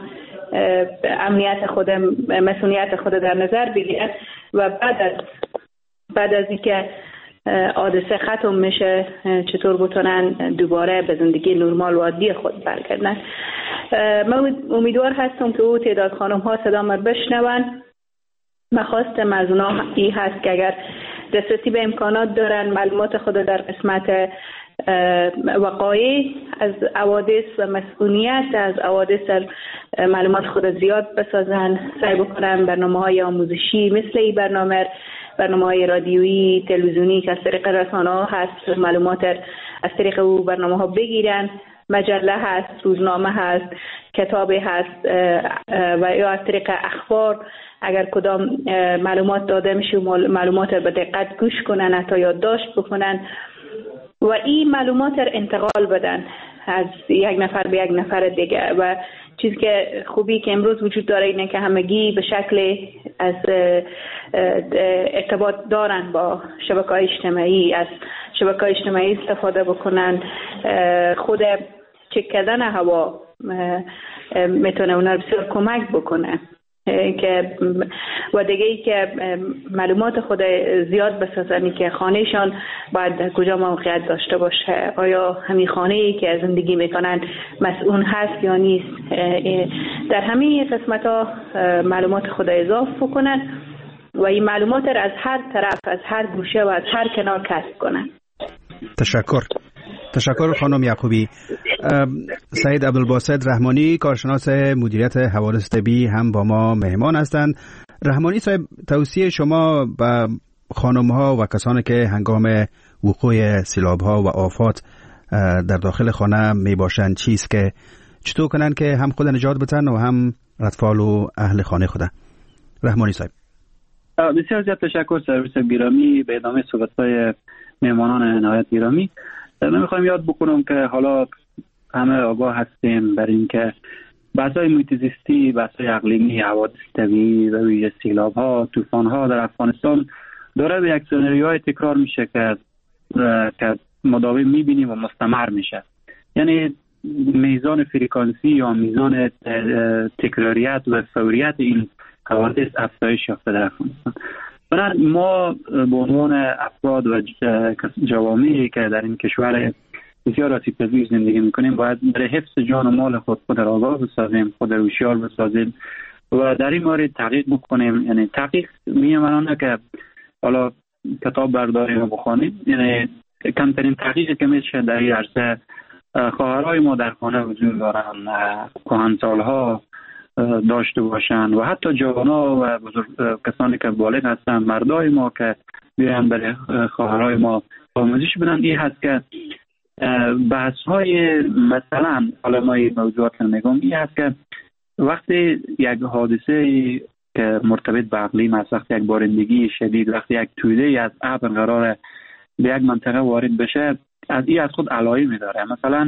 امنیت خود، مسئولیت خود در نظر بگیرن و بعد از بعد از اینکه حادثه ختم میشه چطور بتونن دوباره به زندگی نرمال و عادی خود برگردن. من امیدوار هستم که او تعداد خانم ها صدا ما بشنون. من خواستم از اونا این هست که اگر دسترسی به امکانات دارن معلومات خود در قسمت وقایع از حوادث و مسئولیت از حوادث معلومات خود زیاد بسازن، سعی بکنن برنامه‌های آموزشی مثل این برنامه برنامه‌های رادیویی، تلویزیونی که از طریق رسانه ها هست معلومات از طریق او برنامه ها بگیرن، مجله هست، روزنامه هست، کتابی هست و یا از طریق اخبار اگر کدام معلومات داده میشه معلومات به دقت گوش کنن، حتی یادداشت بکنن و این معلومات را انتقال بدن از یک نفر به یک نفر دیگه. و چیزی که خوبی که امروز وجود داره اینه که همگی به شکل از ارتباط دارن با شبکه‌های اجتماعی، از شبکه‌های اجتماعی استفاده بکنن. خود چک کردن هوا میتونه اونا بسیار کمک بکنه که و دیگه ای که معلومات خود زیاد بسازنی که خانهشان باید کجا موقعیت داشته باشه، آیا همین خانه‌ای که زندگی میکنن مسئول هست یا نیست. در همه قسمت ها معلومات خود اضافه کنن و این معلومات را از هر طرف، از هر گوشه و از هر کنار کسب کنن. تشکر. تشکر خانم یعقوبی. سعید عبدالباسط رحمانی کارشناس مدیریت حوادث طبیعی هم با ما مهمان هستند. رحمانی صاحب، توصیه شما به خانم ها و کسانی که هنگام وقوع سیلاب ها و آفات در داخل خانه می باشند چیست که چطور کنن که هم خود نجات بتن و هم اطفال و اهل خانه خود؟ رحمانی صاحب. بسیار زیاد تشکر سرویس گرامی. به ادامه صحبت‌های مهمانان نهایت گرامی من میخوایم یاد بکنم که حالا همه آگاه هستیم بر این که بحث‌های محیط زیستی، بحث‌های اقلیمی، حوادث طبیعی و ویژه سیلاب‌ها، طوفان‌ها در افغانستان داره به یک سناریوهای تکرار میشه که که مداوم میبینیم و مستمر میشه. یعنی میزان فرکانسی یا میزان تکراریت و فوریت این حوادث افزایش یافته در افغانستان. بنابراین ما به عنوان افراد و جوامعی که در این کشور بسیار آسیب‌پذیر زندگی میکنیم باید برای حفظ جان و مال خود خود را آگاه بسازیم، خود را هوشیار بسازیم و در این مورد تحقیق بکنیم. یعنی تحقیق می‌مانه که حالا کتاب برداریم و بخوانیم، یعنی کمترین تحقیقی که میشه در این عرصه خواهرای ما در خانه وجود دارن، کهنسال‌ها داشته باشند و حتی جوانا و بزرگ کسانی که بالغ هستن، مردای ما که بیان برای خواهرای ما آموزش بدن. این هست که بحث های مثلا حالا ما این موضوعات رو میگم، این هست که وقتی یک حادثه که مرتبط به اقلیم است، وقتی یک بارندگی شدید، وقتی یک توده از ابر قراره به یک منطقه وارد بشه، از این از خود علایمی داره. مثلا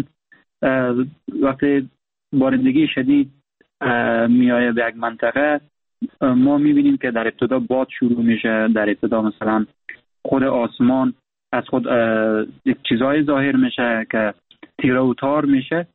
وقتی بارندگی شدید میایه به یک منطقه، ما میبینیم که در ابتدا باد شروع میشه، در ابتدا مثلا خود آسمان از خود یک چیزای ظاهر میشه که تیره و تار میشه،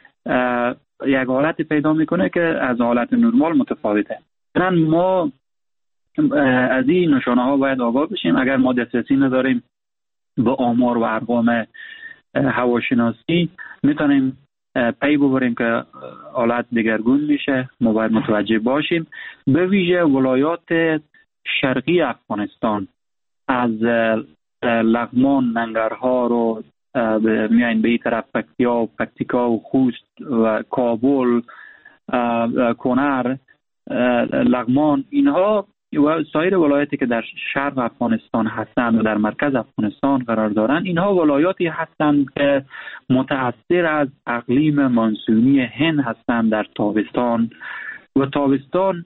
یک حالت پیدا میکنه که از حالت نرمال متفاوته. مثلا ما از این نشانه ها باید آگاه بشیم. اگر ما دسترسی نداریم به آمار و ارقام هواشناسی میتونیم پی ببریم که حالت دگرگون میشه. ما باید متوجه باشیم. به ویژه ولایات شرقی افغانستان از لغمان، ننگرهار رو میاین به این طرف پکتیا و پکتیکا و خوست و کابل، کنر، لغمان، اینها و سایر ولایاتی که در شرق افغانستان هستند و در مرکز افغانستان قرار دارند، اینها ولایاتی هستند که متأثر از اقلیم مانسونی هند هستند در تابستان و تابستان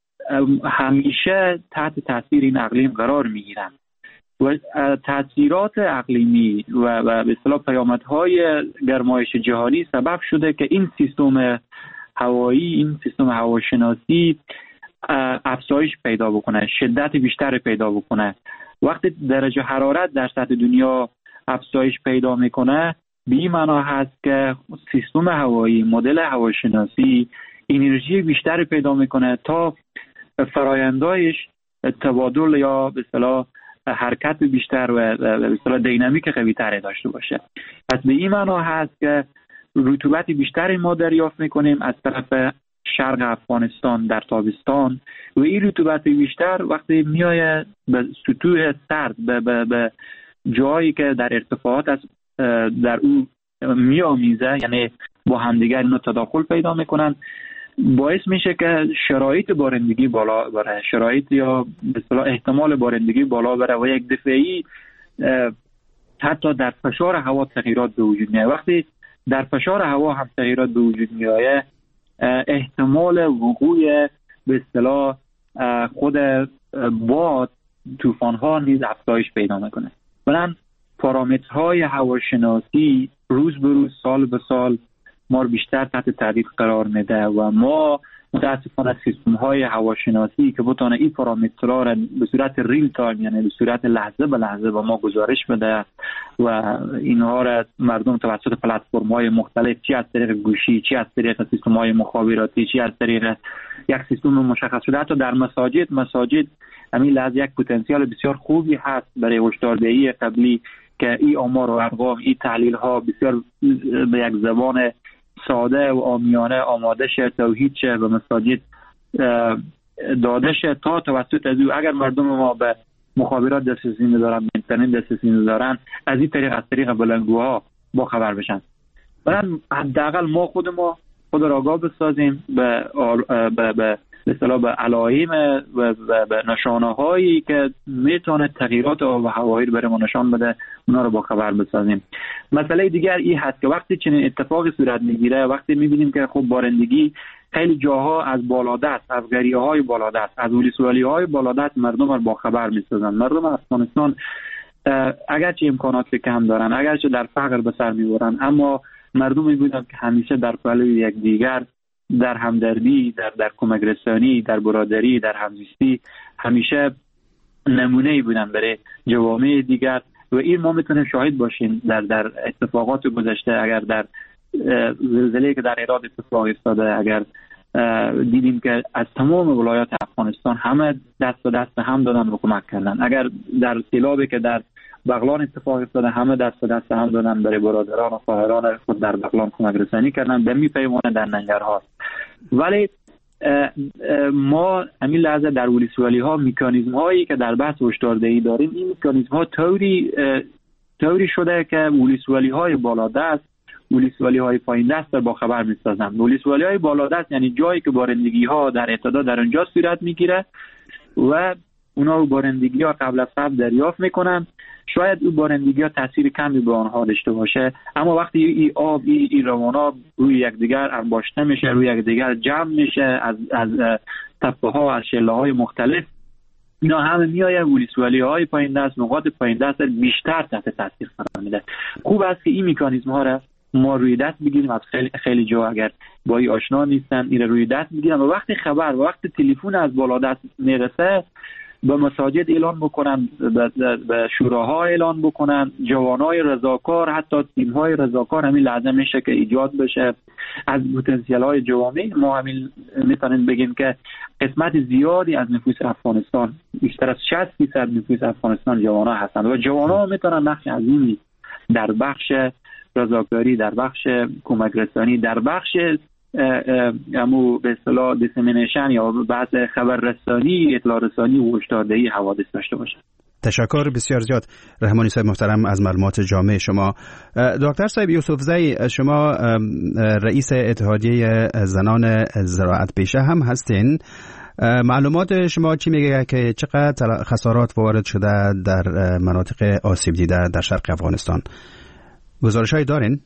همیشه تحت تاثیر این اقلیم قرار میگیرند و تاثیرات اقلیمی و به اصطلاح پیامدهای گرمایش جهانی سبب شده که این سیستم هوایی، این سیستم هواشناسی افزایش پیدا بکنه، شدت بیشتر پیدا بکنه. وقتی درجه حرارت در سطح دنیا افزایش پیدا میکنه، به این معنا هست که سیستم هوایی، مدل هواشناسی انرژی بیشتر پیدا میکنه تا فرایندایش تبادل یا به اصطلاح حرکت بیشتر و به اصطلاح دینامیک قوی‌تری داشته باشه. پس به این معنا هست که رطوبت بیشتری ما دریافت میکنیم از طرف شرق افغانستان در تابستان و این رطوبت بیشتر وقتی میایه به سطوح سرد به, به, به جایی که در ارتفاعات است در او میامیزه، یعنی با همدیگر اینو تداخل پیدا میکنن، باعث میشه که شرایط بارندگی بالا بره، شرایط یا به اصطلاح احتمال بارندگی بالا بره و یک دفعی حتی در فشار هوا تغییرات به وجود میاد. وقتی در فشار هوا هم تغییرات به وجود میاد، احتمال وقوع به اصطلاح خود باد، طوفان ها نیز افزایش پیدا میکنه. بنابراین پارامترهای هواشناسی روز به روز، سال به سال ما رو بیشتر تحت تهدید قرار میده و ما متاسفانه سیستم های هواشناسی که بتونه این پارامترها را به صورت ریل تایم، یعنی به صورت لحظه به لحظه به ما گزارش بده و اینها را مردم توسط پلتفرم های مختلف، چی از طریق گوشی، چی از طریق سیستم های مخابراتی، چی از طریق یک سیستم مشخص شده، حتی در مساجد مساجد همین لحظه یک پتانسیل بسیار خوبی هست برای هشداردهی قبلی که این آمار و ارقام، این تحلیل ها بسیار به یک زبان ساده و عامیانه آماده شه، توحید شه و مساجد داده شه تا توسط از او اگر مردم ما به مخابرات دسترسی ندارن، به اینترنت دسترسی ندارن، از این طریق از طریق بلندگوها با خبر بشن. برای حداقل ما خود ما خود را آگاه بسازیم به به به به اصطلاح به علائم و به نشانه هایی که میتونه تغییرات آب و هوایی رو برای ما نشان بده، اونا رو با خبر بسازیم. مسئله دیگر این هست که وقتی چنین اتفاقی صورت میگیره، وقتی میبینیم که خب بارندگی خیلی جاها از بالادست، از گریه های بالادست، از ولسوالی های بالادست مردم رو با خبر میسازن. مردم افغانستان اگرچه امکانات کم دارن، اگرچه در فقر به سر میبرن، اما مردمی بودن که همیشه در پهلوی یک دیگر، در همدردی، در در کمک رسانی، در برادری، در همزیستی همیشه نمونه‌ای بودن برای جوامع دیگر و این ما میتونیم شاهد باشیم در در اتفاقات گذشته. اگر در زلزله‌ای که در ایران اتفاق افتاده، اگر دیدیم که از تمام ولایات افغانستان همه دست به دست هم دادن و کمک کردن. اگر در سیلابی که در بغلان اتفاق افتاده، همه دست به دست هم دادن برای برادران و خواهران خود در بغلان کمک رسانی کردن، به میپیمونه در ننگرهار. ولی ما همین لحظه در ولسوالی ها میکانیزم هایی که در بحث هشداردهی داریم، این میکانیزم ها طوری طوری شده که ولسوالی های بالادست، ولسوالی های پایین دست با خبر میسازن. ولسوالی های بالادست یعنی جایی که بارندگی ها در ابتدا در اونجا صورت میگیره و اونا بارندگی ها قبل از قبل دریافت میکنن. شاید اون بارندگی ها تاثیر کمی به آنها داشته باشه، اما وقتی این آب، این روان روی یکدیگر انباشته میشه، روی یکدیگر جمع میشه از از تپه ها، از شله های مختلف، اینا همه میآیه ولسوالی های پایین دست، نقاط پایین دست بیشتر تحت تاثیر قرار میده. خوب است که این مکانیزم ها را ما روی دست بگیریم. از خیلی خیلی جا اگر با این آشنا نیستن، این روی دست بگیرن و وقتی خبر و وقتی تلفن از بالا دست میرسه به مساجد اعلان بکنن، به شوراها اعلان بکنن، جوانای رضاکار، حتی تیم‌های رضاکار همین لازم میشه که ایجاد بشه. از پتانسیل‌های جوامع ما همین میتونیم بگیم که قسمت زیادی از نفوس افغانستان، بیشتر از شصت درصد نفوس افغانستان جوانان هستند و جوانان میتونن نقش عظیمی در بخش رضاکاری، در بخش کمک رسانی، در بخش امو به اصطلاح دیسمینیشن یا بحث خبررسانی، اطلاع رسانی و هشداردهی حوادث داشته باشند. تشکر بسیار زیاد رحمانی صاحب محترم از معلومات جامع شما. دکتر صاحب یوسفزئی، شما رئیس اتحادیه زنان زراعت پیشه هم هستین. معلومات شما چی میگه که چقدر خسارات وارد شده در مناطق آسیب دیده در شرق افغانستان؟ گزارش‌هایی دارین؟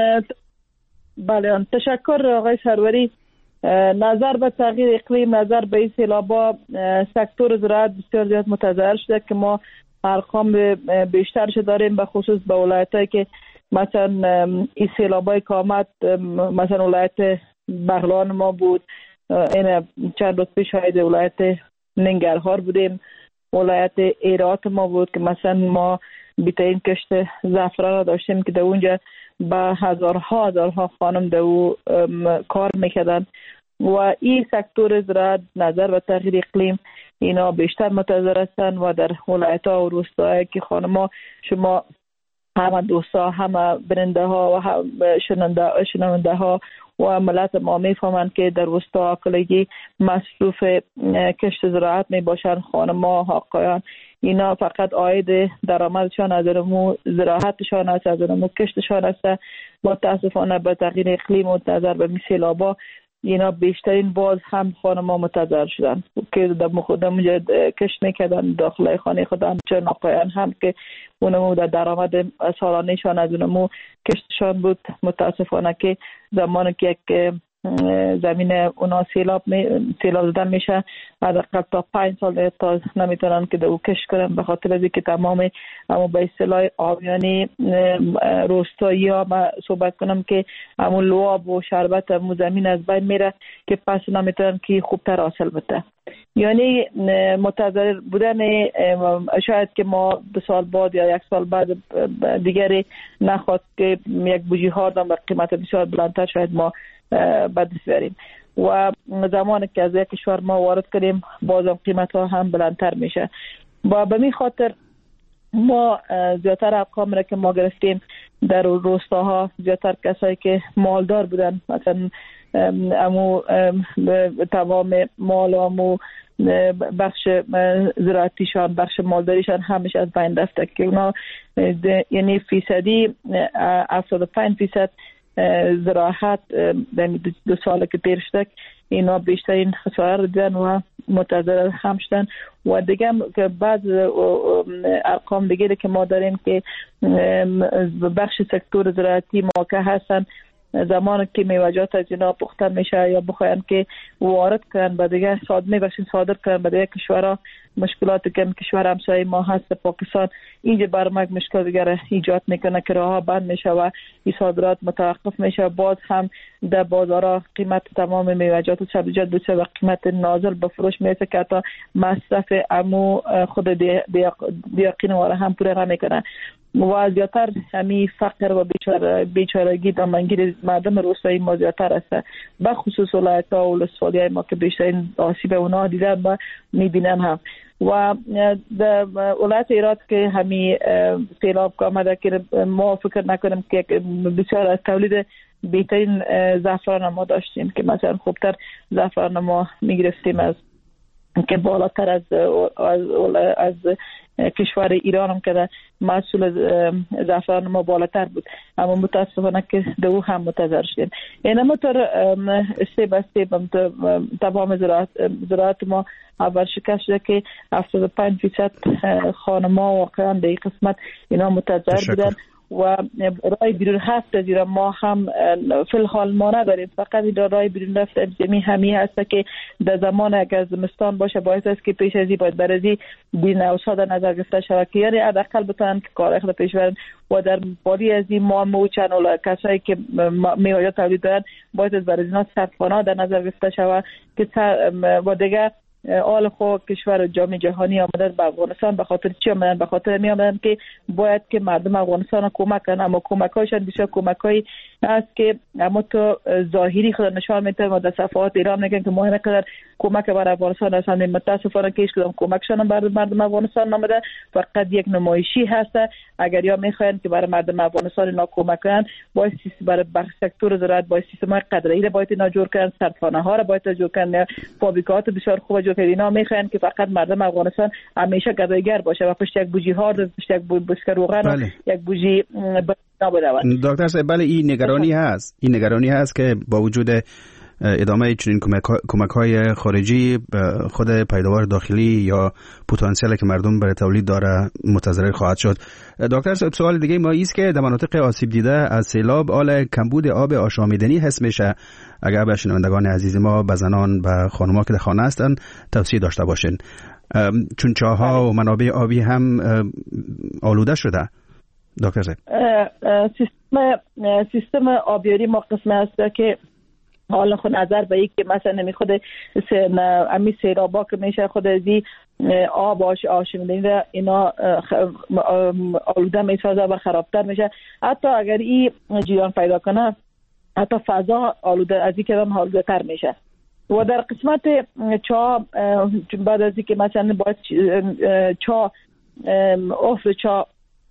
بله، تشکر آقای سروری. نظر به تغییر اقلیم، نظر به این سیلابا، سکتور زراعت بسیار زیاد متضرر شده که ما ارقام بیشترش داریم، به خصوص به ولایتایی که مثلا این سیلابای که آمد، مثلا ولایت بغلان ما بود، این چند روز پیش شاید ولایت ننگرهار بودیم، ولایت ایرات ما بود که مثلا ما بیترین کشت زعفران را داشتیم که در اونجا به هزارها هزارها خانم در او کار میکردن و این سکتور زراعت نظر به تغییر اقلیم اینا بیشتر متضرر هستند و در ولایت ها و روستاهایی که خانم‌ها، شما همه دوستا، همه برنده ها و هم شنونده شنونده ها و ملت ما میفهمند که در روستا کلگی مصروف کشت زراعت می باشند. خانم‌ها، آقایان، اینا فقط عاید درآمدشان از نمو زراعتشان است، از نمو کشتشان است. متاسفانه به تغییر اقلیم و نظر به سیلابا اینا بیشترین باز هم خانم‌ها متضرر شدن که در خودم کشت میکردن داخل خانه خودم، چون آقایان هم که اونمو در درآمد سالانه‌شان از اونمو کشتشان بود. متاسفانه که زمانی که یک زمین اونا سیلاب می سیلاب زدن میشه، حداقل تا پنج سال تا نمیتونن که دو کش کنن، به خاطر از اینکه تمام اما به اصطلاح آبیانی روستایی ها ما صحبت کنم که همون لواب و شربت همون زمین از بین میره که پس نمیتونن که خوبتر حاصل بده. یعنی متضرر بودن شاید که ما دو سال بعد یا یک سال بعد دیگری نخواد که یک بوجی ها با قیمت بسیار بلندتر شاید ما به دست بیاریم و زمانی که از یک کشور ما وارد کنیم بازم قیمت ها هم بلندتر میشه. با به می خاطر ما زیادتر ارقام را که ما گرفتیم در روستاها، زیادتر کسایی که مالدار بودن، مثلا امو تمام مال و امو بخش زراعتیشان، بخش مالداریشان همیشه از بین رفته که اونا یعنی فیصدی هفتاد و پنج فیصد زراعت در دو سال که پیر شده اینا بیشترین خسارت دیدن و متضرر هم شدن. و دیگه که بعض ارقام دیگه که ما داریم که بخش سکتور زراعتی موقع هستن، زمانی که میوه‌جات از اینا پخته میشه یا بخواین که وارد کنن به دیگه صادمه بشین صادر کنن به دیگه کشورها، مشکلات که کشور همسایه ما هست پاکستان اینجا برمک مشکل دیگر ایجاد میکنه که راهها بند میشه و این صادرات متوقف میشه. باز هم در بازارها قیمت تمام میوه‌جات و سبزیجات بسیار و قیمت نازل به فروش میرسه که حتی مصرف امو خود دیاقین واره هم پوره نمیکنه و زیادتر همی فقر و بیچاره بیچارگی دامنگیر مردم روستایی ما زیادتر است، به خصوص ولایت‌ها و ولسوالی‌های ما که بیشترین آسیب اونا دیدن و میبینن هم. و در ولایت ایرات که همی سیلاب که آمده که ما فکر نکنیم که بسیار از تولید بهترین زعفران ما داشتیم که مثلا خوبتر زعفران ما میگرفتیم از که بالاتر از از, از کشور ایران هم که محصول زعفران ما بالاتر بود، اما متاسفانه که دو هم متضرر شدیم. این همونطور استیب استیب تمام زراعت زراعت ما اول شکست شده که هفتاد و پنج فیصد خانم‌ها واقعا در این قسمت اینا متضرر بودن و رای بیرون هست از ایران ما هم فی الحال ما نداریم، فقط این رای بیرون رفت زمین همی هست که در زمان اگر زمستان باشه باید است که پیش ازی باید برازی بین اوسا در نظر گرفته شود که یعنی حداقل بتونن که کار اخلا پیش برن و در بالی از این ما و چند کسایی که میوه تولید دارن باید از برازینا صرفانه در نظر گرفته شود که و دیگه آل خو کشور جامعه جهانی آمدن به افغانستان به خاطر چی آمدن؟ به خاطر می آمدن که باید که مردم افغانستان کمک کنن، اما کمک هایشان بسیار کمک هایی است که اما تو ظاهری خود نشان میده و در صفحات ایران میگن که ما اینقدر کمک بر افغانستان هستند. متاسفانه که هیچ کدام کمکشان بر مردم افغانستان نامده، فقط یک نمایشی هست. اگر یا میخواین که برای مردم افغانستان اینا کمک کنن، باید برای بخش سکتور زراعت باید سیستم قدره‌ای را باید اینا جور کنن، سردخانه ها را باید جور کنن، فابریکات بسیار خوب جور کنن. اینا میخواین که فقط مردم افغانستان همیشه گدایگر باشه و پشت یک بوجی هارد، پشت یک بسکر روغن، بله. یک بوجی نبود. دکتر صاحب بله این نگرانی هست، این نگرانی هست که با وجود ادامه چنین کمک های خارجی خود پیداوار داخلی یا پتانسیلی که مردم برای تولید داره متضرر خواهد شد. دکتر صاحب سوال دیگه ما ایست که در مناطق آسیب دیده از سیلاب آل کمبود آب آشامیدنی حس میشه. اگر به شنوندگان عزیز ما، به زنان و خانم‌ها که در خانه هستن توصیه داشته باشین، چون چاه‌ها و منابع آبی هم آلوده شده. دکتر صاحب سیستم سیستم آبیاری ما قسم است که حالا خود نظر به یک که مثلا نمی خود امی سیرابا که میشه خود ازی آب آش آشمیدنی را اینا آلوده میسازه و خرابتر میشه. حتی اگر این جریان پیدا کنه، حتی فضا آلوده از این که هم آلوده تر میشه. و در قسمت چا بعد از این که مثلا باید چا افر چا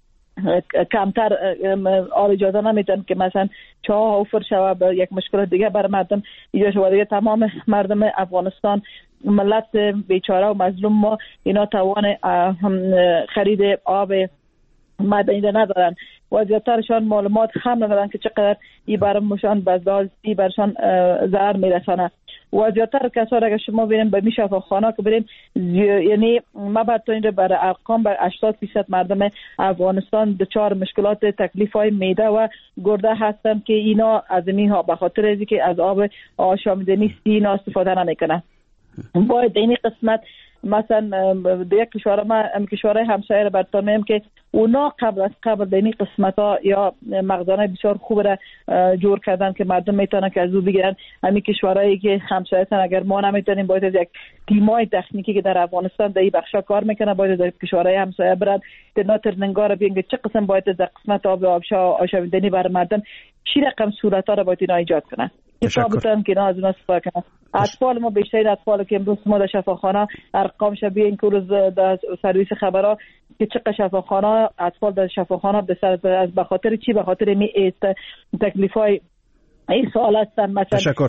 کمتر آل اجازه نمیدن که مثلا چاه افر شوه، به یک مشکل دیگه بر مردم ایجاد شده. دیگه تمام مردم افغانستان، ملت بیچاره و مظلوم ما، اینا توان خرید آب معدنی ندارن و زیادترشان معلومات هم ندارن که چقدر این برامشان بازداشتی برشان ضرر میرسانه. و زیادتر کسا اگر شما بریم به می شفاخانه که بریم، یعنی ما بعد تو این رو برای ارقام بر هشتاد درصد مردم افغانستان دچار مشکلات تکلیف های معده و گرده هستن که اینا از این ها به خاطر از که از آب آشامیدنی اینا استفاده نمیکنن. باید این قسمت مثلا یک کشور ما کشورهای همسایه رو براتون میگم که اونا قبل از قبل در این قسمت ها یا مخزن بسیار خوب را جور کردن که مردم میتونن که از او بگیرن. همین کشورهایی که همسایه هستن اگر ما نمیتونیم، باید از یک تیمای تکنیکی که در افغانستان در این بخشا کار میکنه، باید از کشورهای همسایه برن ترنا ترننگار بگن چه قسم باید در قسمت آب آشامیدنی برای مردم چی رقم صورت‌ها را باید اینا ایجاد کنن. حسابتان که از اون استفاده کنن. اطفال ما بیشتر اطفال که امروز ما در شفاخانه ارقام شبیه این که روز در سرویس خبرها که چقدر شفاخانه اطفال در شفاخانه به سر از به خاطر چی؟ به خاطر می تکلیفای این سوال هستن. مثلا تشکر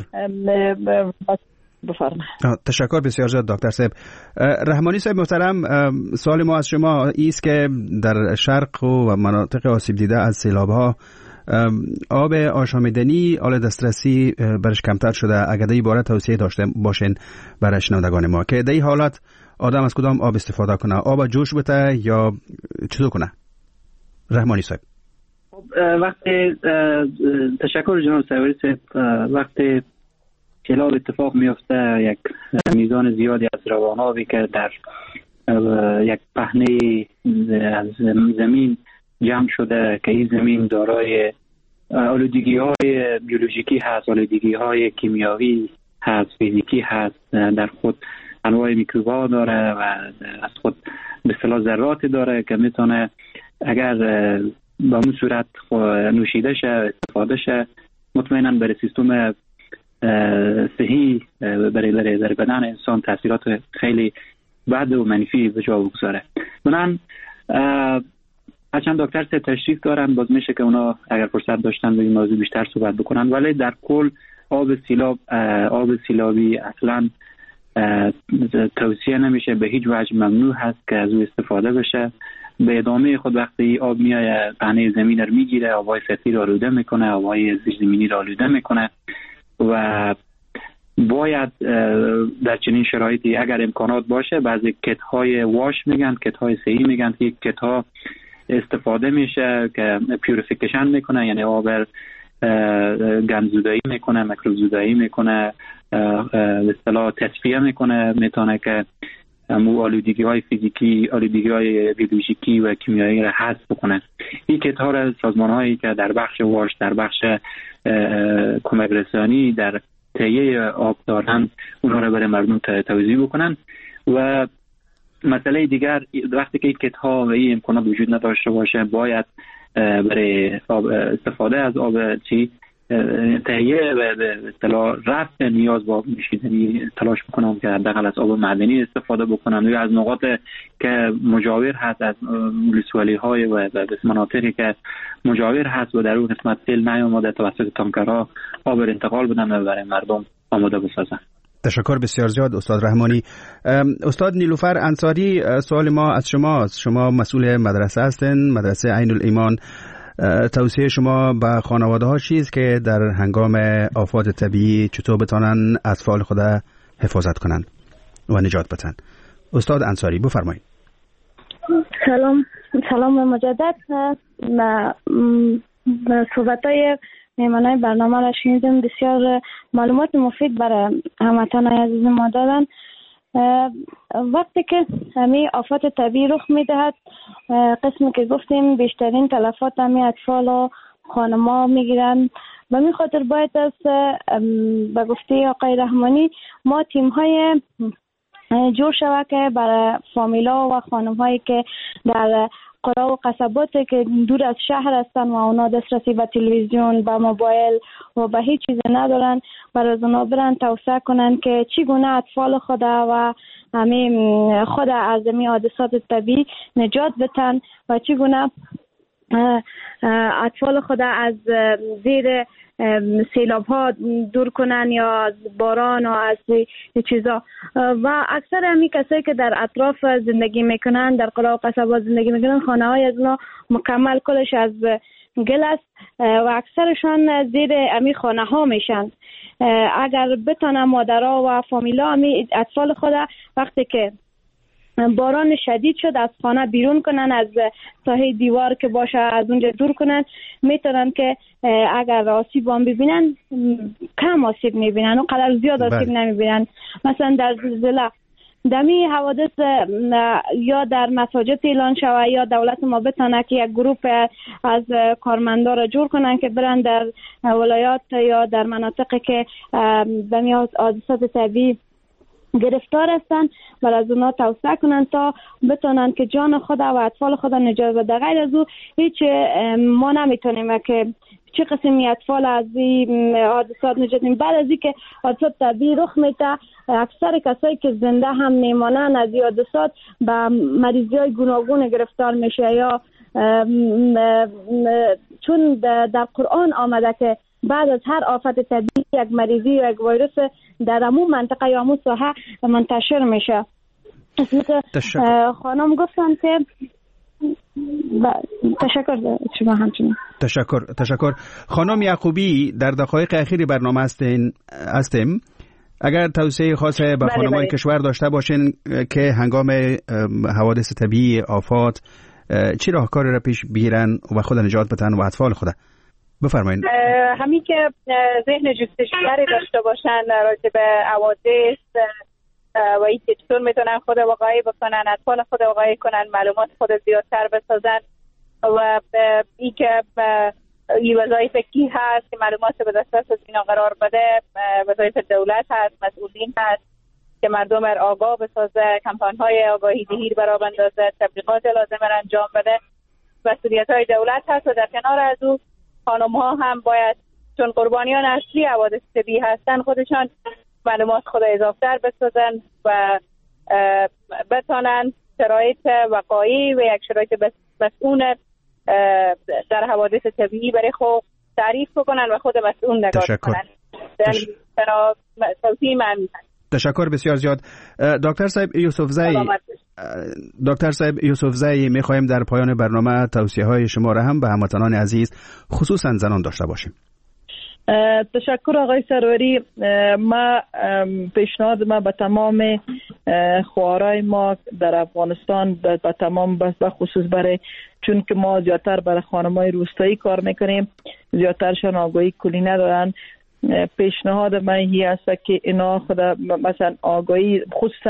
بفرمایید. تشکر بسیار زیاد دکتر صاحب. رحمانی صاحب محترم، سوال ما از شما است که در شرق و مناطق آسیب دیده از سیلاب‌ها آب آشامیدنی آل دسترسی برش کمتر شده. اگر در این باره توصیه داشته باشین برای شنوندگان ما که در این حالت آدم از کدام آب استفاده کنه؟ آب جوش بته یا چطور کنه؟ رحمانی صاحب. وقتی تشکر جناب سواری صاحب، وقتی سیلاب اتفاق میفته یک میزان زیادی از روان آبی که در یک پهنه از زمین جمع شده که این زمین دارای آلودگی های بیولوژیکی هست، آلودگی های کیمیاوی هست، فیزیکی هست، در خود انواع میکروبا داره و از خود به اصطلاح ذرات داره که میتونه اگر به اون صورت نوشیده شه، استفاده شه، مطمئنا برای سیستم صحی برای برای در بدن انسان تاثیرات خیلی بد و منفی به جا بگذاره. منم هرچند دکتر سه تشریف دارن، باز میشه که اونا اگر فرصت داشتن به این موضوع بیشتر صحبت بکنن، ولی در کل آب سیلاب آب سیلابی اصلا توصیه نمیشه، به هیچ وجه ممنوع هست که از او استفاده بشه. به ادامه خود وقتی آب میاد پهنه زمین رو میگیره، آبای سطحی رو آلوده میکنه، آبای زیرزمینی رو آلوده میکنه و باید در چنین شرایطی اگر امکانات باشه بعضی کت های واش میگن، کت های صحی میگن که کت ها استفاده میشه که پیوریفیکیشن میکنه، یعنی آب گندزدایی میکنه، میکروب زدایی میکنه، به اصطلاح تصفیه میکنه، میتونه که مو آلودگی های فیزیکی، آلودگی های بیولوژیکی و کیمیایی را حذف بکنه. این کت ها را سازمان هایی که در بخش واش، در بخش کمک رسانی، در تهیه آب دارن اونها را برای مردم توزیع بکنن. و مسئله دیگر وقتی که کت‌ها و این امکانات وجود نداشته باشه باید برای استفاده از آب چی تهیه و به اصطلاح رفع نیاز به آب نوشیدنی تلاش بکنم که حداقل از آب معدنی استفاده بکنم یا از نقاط که مجاور هست از مولیسوالی های و مناطقی که مجاور هست و در اون قسمت سیل نیامده توسط تانکرها آب انتقال بدن و برای مردم آماده بسازن. تشکر بسیار زیاد استاد رحمانی. استاد نیلوفر انصاری، سوال ما از شما، شما مسئول مدرسه هستین، مدرسه عین الایمان. توصیه شما به خانواده ها چیست که در هنگام آفات طبیعی چطور بتانن اطفال خود حفاظت کنن و نجات بدن؟ استاد انصاری بفرمایید. سلام سلام مجدد. ما صحبتای میهمانای برنامه را شنیدم، بسیار معلومات مفید برای هموطنان عزیز ما دادن. وقتی که همین آفات طبیعی رخ میدهد، قسمی که گفتیم بیشترین تلفات همین اطفال و خانما میگیرن و می خاطر باید از به گفته آقای رحمانی ما تیم های جور شود که برای فامیلا و خانم هایی که در قرا و قصباتی که دور از شهر هستن و اونا دسترسی به تلویزیون، به موبایل و به هیچ چیز ندارن، برای اونا برن توصیه کنن که چگونه اطفال خود و همین خود از این حادثات طبیعی نجات بدن و چگونه اطفال خود از زیر سیلاب ها دور کنن یا از باران و از چیزا. و اکثر همی کسایی که در اطراف زندگی میکنن، در قرا و قصبات زندگی میکنن، خانه های از اونا مکمل کلش از گل است و اکثرشان زیر امی خانه ها میشن. اگر بتانن مادرها و فامیلا امی اطفال خود وقتی که باران شدید شد از خانه بیرون کنن، از ساحه دیوار که باشه از اونجا دور کنن، میتونن که اگر آسیب هم ببینن کم آسیب میبینن و قدر زیاد آسیب نمیبینن. مثلا در زلزله دمی حوادث یا در مساجد اعلان شوه یا دولت ما بتانه که یک گروه از کارمندا را جور کنن که برن در ولایات یا در مناطقی که دمی حادثات طبیعی گرفتار هستن و از اونا توصیه کنن تا بتونن که جان خود و اطفال خود نجات بده. غیر از او هیچ ما نمیتونیم که چه قسمی اطفال از این حادثات نجات بدیم. بعد از اینکه حادثات طبیعی رخ میده، اکثر کسایی که زنده هم میمانن از این حادثات به مریضی های گوناگون گرفتار میشه، یا چون در قرآن آمده که بعد از هر آفت طبیعی یک مریضی یا یک ویروس در همون منطقه یا همون ساحه منتشر میشه. خانم گفتن که تشکر شما همچنین. تشکر تشکر خانم یعقوبی، در دقایق اخیری برنامه هستین هستیم. اگر توصیه خاص به خانم‌های کشور داشته باشین که هنگام حوادث طبیعی، آفات، چی راهکاری را پیش بگیرن و خود نجات بدن و اطفال خود؟ بفرمایید. همین که ذهن جستجوگری داشته باشن راجع به حوادث و این که چطور میتونن خود واقعی بکنن، اطفال خود واقعی کنن، معلومات خود زیادتر بسازن و این که این وظایف کی هست که معلومات به دسترس اینا قرار بده، وظایف دولت هست، مسئولین هست که مردم را آگاه بسازه، کمپاین‌های آگاهی دهی برای بندازه، تبلیغات لازم را انجام بده. مسئولیت‌های دولت هست و در کنار از او خانم ها هم باید، چون قربانیان اصلی حوادث طبیعی هستن، خودشان معلومات خود اضافه‌تر بسازن و بتانن شرایط وقایعی و یک شرایط مسئول در حوادث طبیعی برای خود تعریف بکنن و خود مسئول نگاه کنن. تش... توصیه من تشکر بسیار زیاد. دکتر صاحب یوسف زئی، دکتر صاحب یوسف زئی، میخوایم در پایان برنامه توصیه های شما را هم به هموطنان عزیز خصوصا زنان داشته باشیم. تشکر آقای سروری. ما پیشنهاد ما به تمام خواهرای ما در افغانستان، به تمام به خصوص برای، چون که ما زیادتر برای خانمای روستایی کار میکنیم، زیادترشان آگاهی کلی ندارن. پیشنهاد من هی است که اینا خود مثلا آگاهی، خصوصا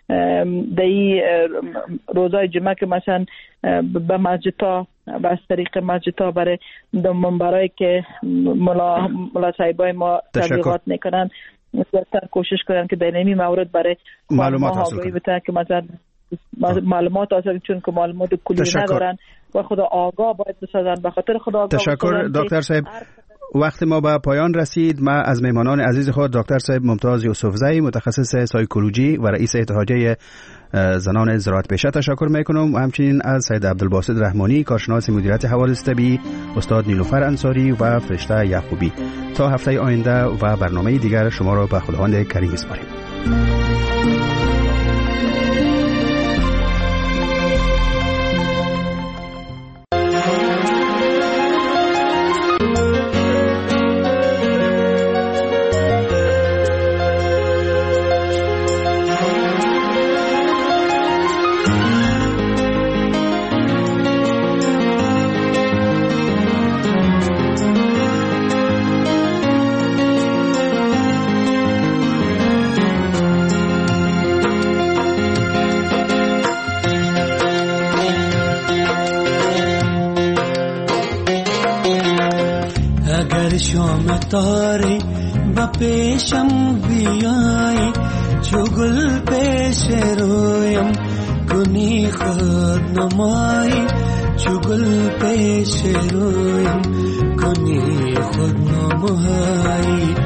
دی روزای جمعه که مثلا به مسجد ها و از طریق مسجد ها برای منبرایی که ملا ملا صاحبای ما تبلیغات میکنن زیادتر کوشش کنن که در این مورد برای معلومات حاصل کنن که مثلا معلومات حاصل، چون که معلومات کلی ندارن و خدا آگاه باید بسازن. به خاطر خدا آگاه تشکر دکتر صاحب. وقت ما به پایان رسید. ما از مهمانان عزیز خود دکتر صاحب ممتاز یوسفزئی متخصص سایکولوژی و رئیس اتحادیه زنان زراعت پیشه تشکر میکنم و همچنین از سید عبدالباسط رحمانی کارشناس مدیریت حوادث طبیعی، استاد نیلوفر انصاری و فرشته یعقوبی. تا هفته آینده و برنامه دیگر شما را به خداوند کریم میسپاریم. تاری با پیشم بیایی چو گل پیش رویم کنی خود نمایی چو گل پیش رویم کنی خود نمایی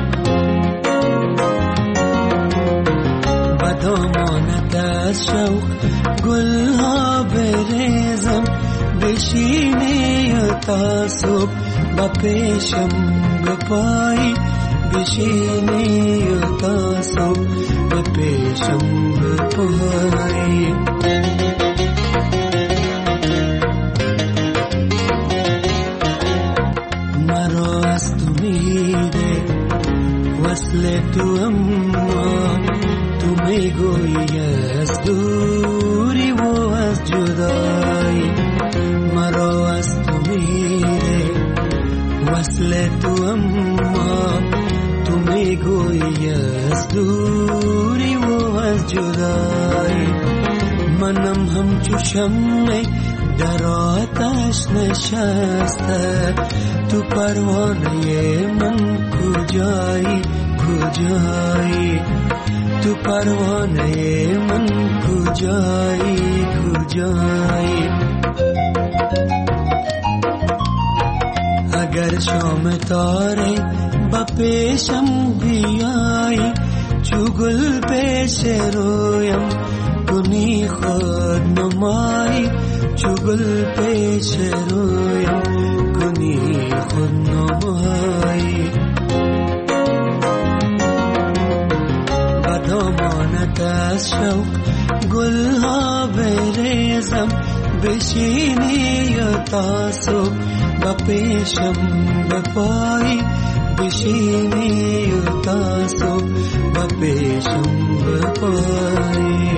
با دامانت از شوق گل ها بریزم بشینی تا صبح با پیشم بپایی بشینی تا صبح با پیشم بپایی مرا از تو میده وصل تو اما تو میگویی از دوری و از جدایی مرا از تو میده وصل تو اما تو میگویی از دوری و از جدایی منم همچو شمع در آتش نشسته تو پروانه من کجایی کجایی تو پروانه من کجایی کجایی اگر شام تاره با پیشم بیایی چو گل پیش رویم کنی خود نمایی چو گل پیش رویم کنی خود نمایی با دامانت از شوق گل ها بریزم بشینی تا صبح با پیشم بپایی بشینی تا صبح با پیشم بپایی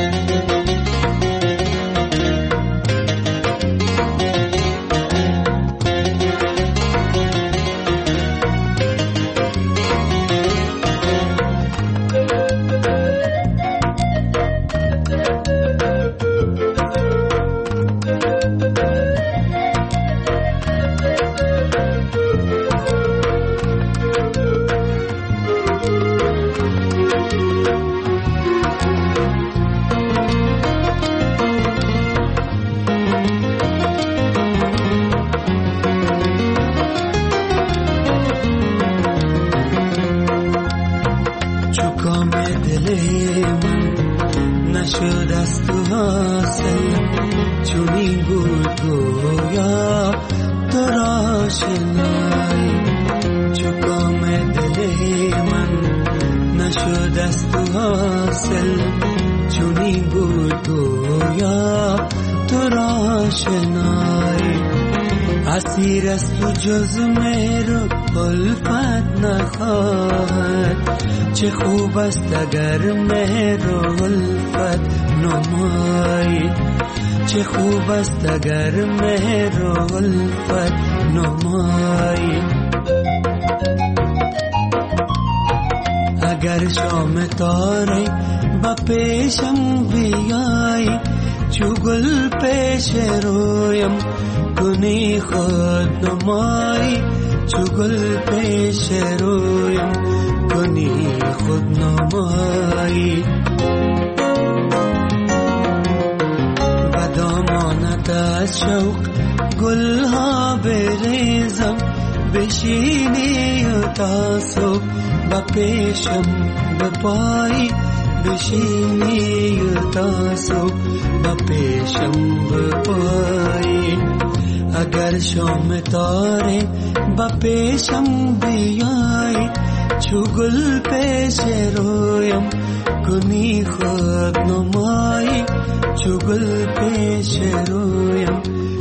اسیر است تو جز میرو الفت نخواهد چه خوب است اگر میرو الفت نمایی چه خوب است اگر میرو الفت نمایی اگر شام تاره با پیشم بیایی چو گل پیش رویم کنی خود نمایی چو گل پیش رویم کنی خود نمایی و دامانت از شوق گل ها بریزم بشینی و تا صبح با پیشم بپایی بشینی و تا صبح با پیشم بپایی اگر شام تاره با پیشم بیایی چو گل پیش رویم کنی خود نمایی چو گل پیش رویم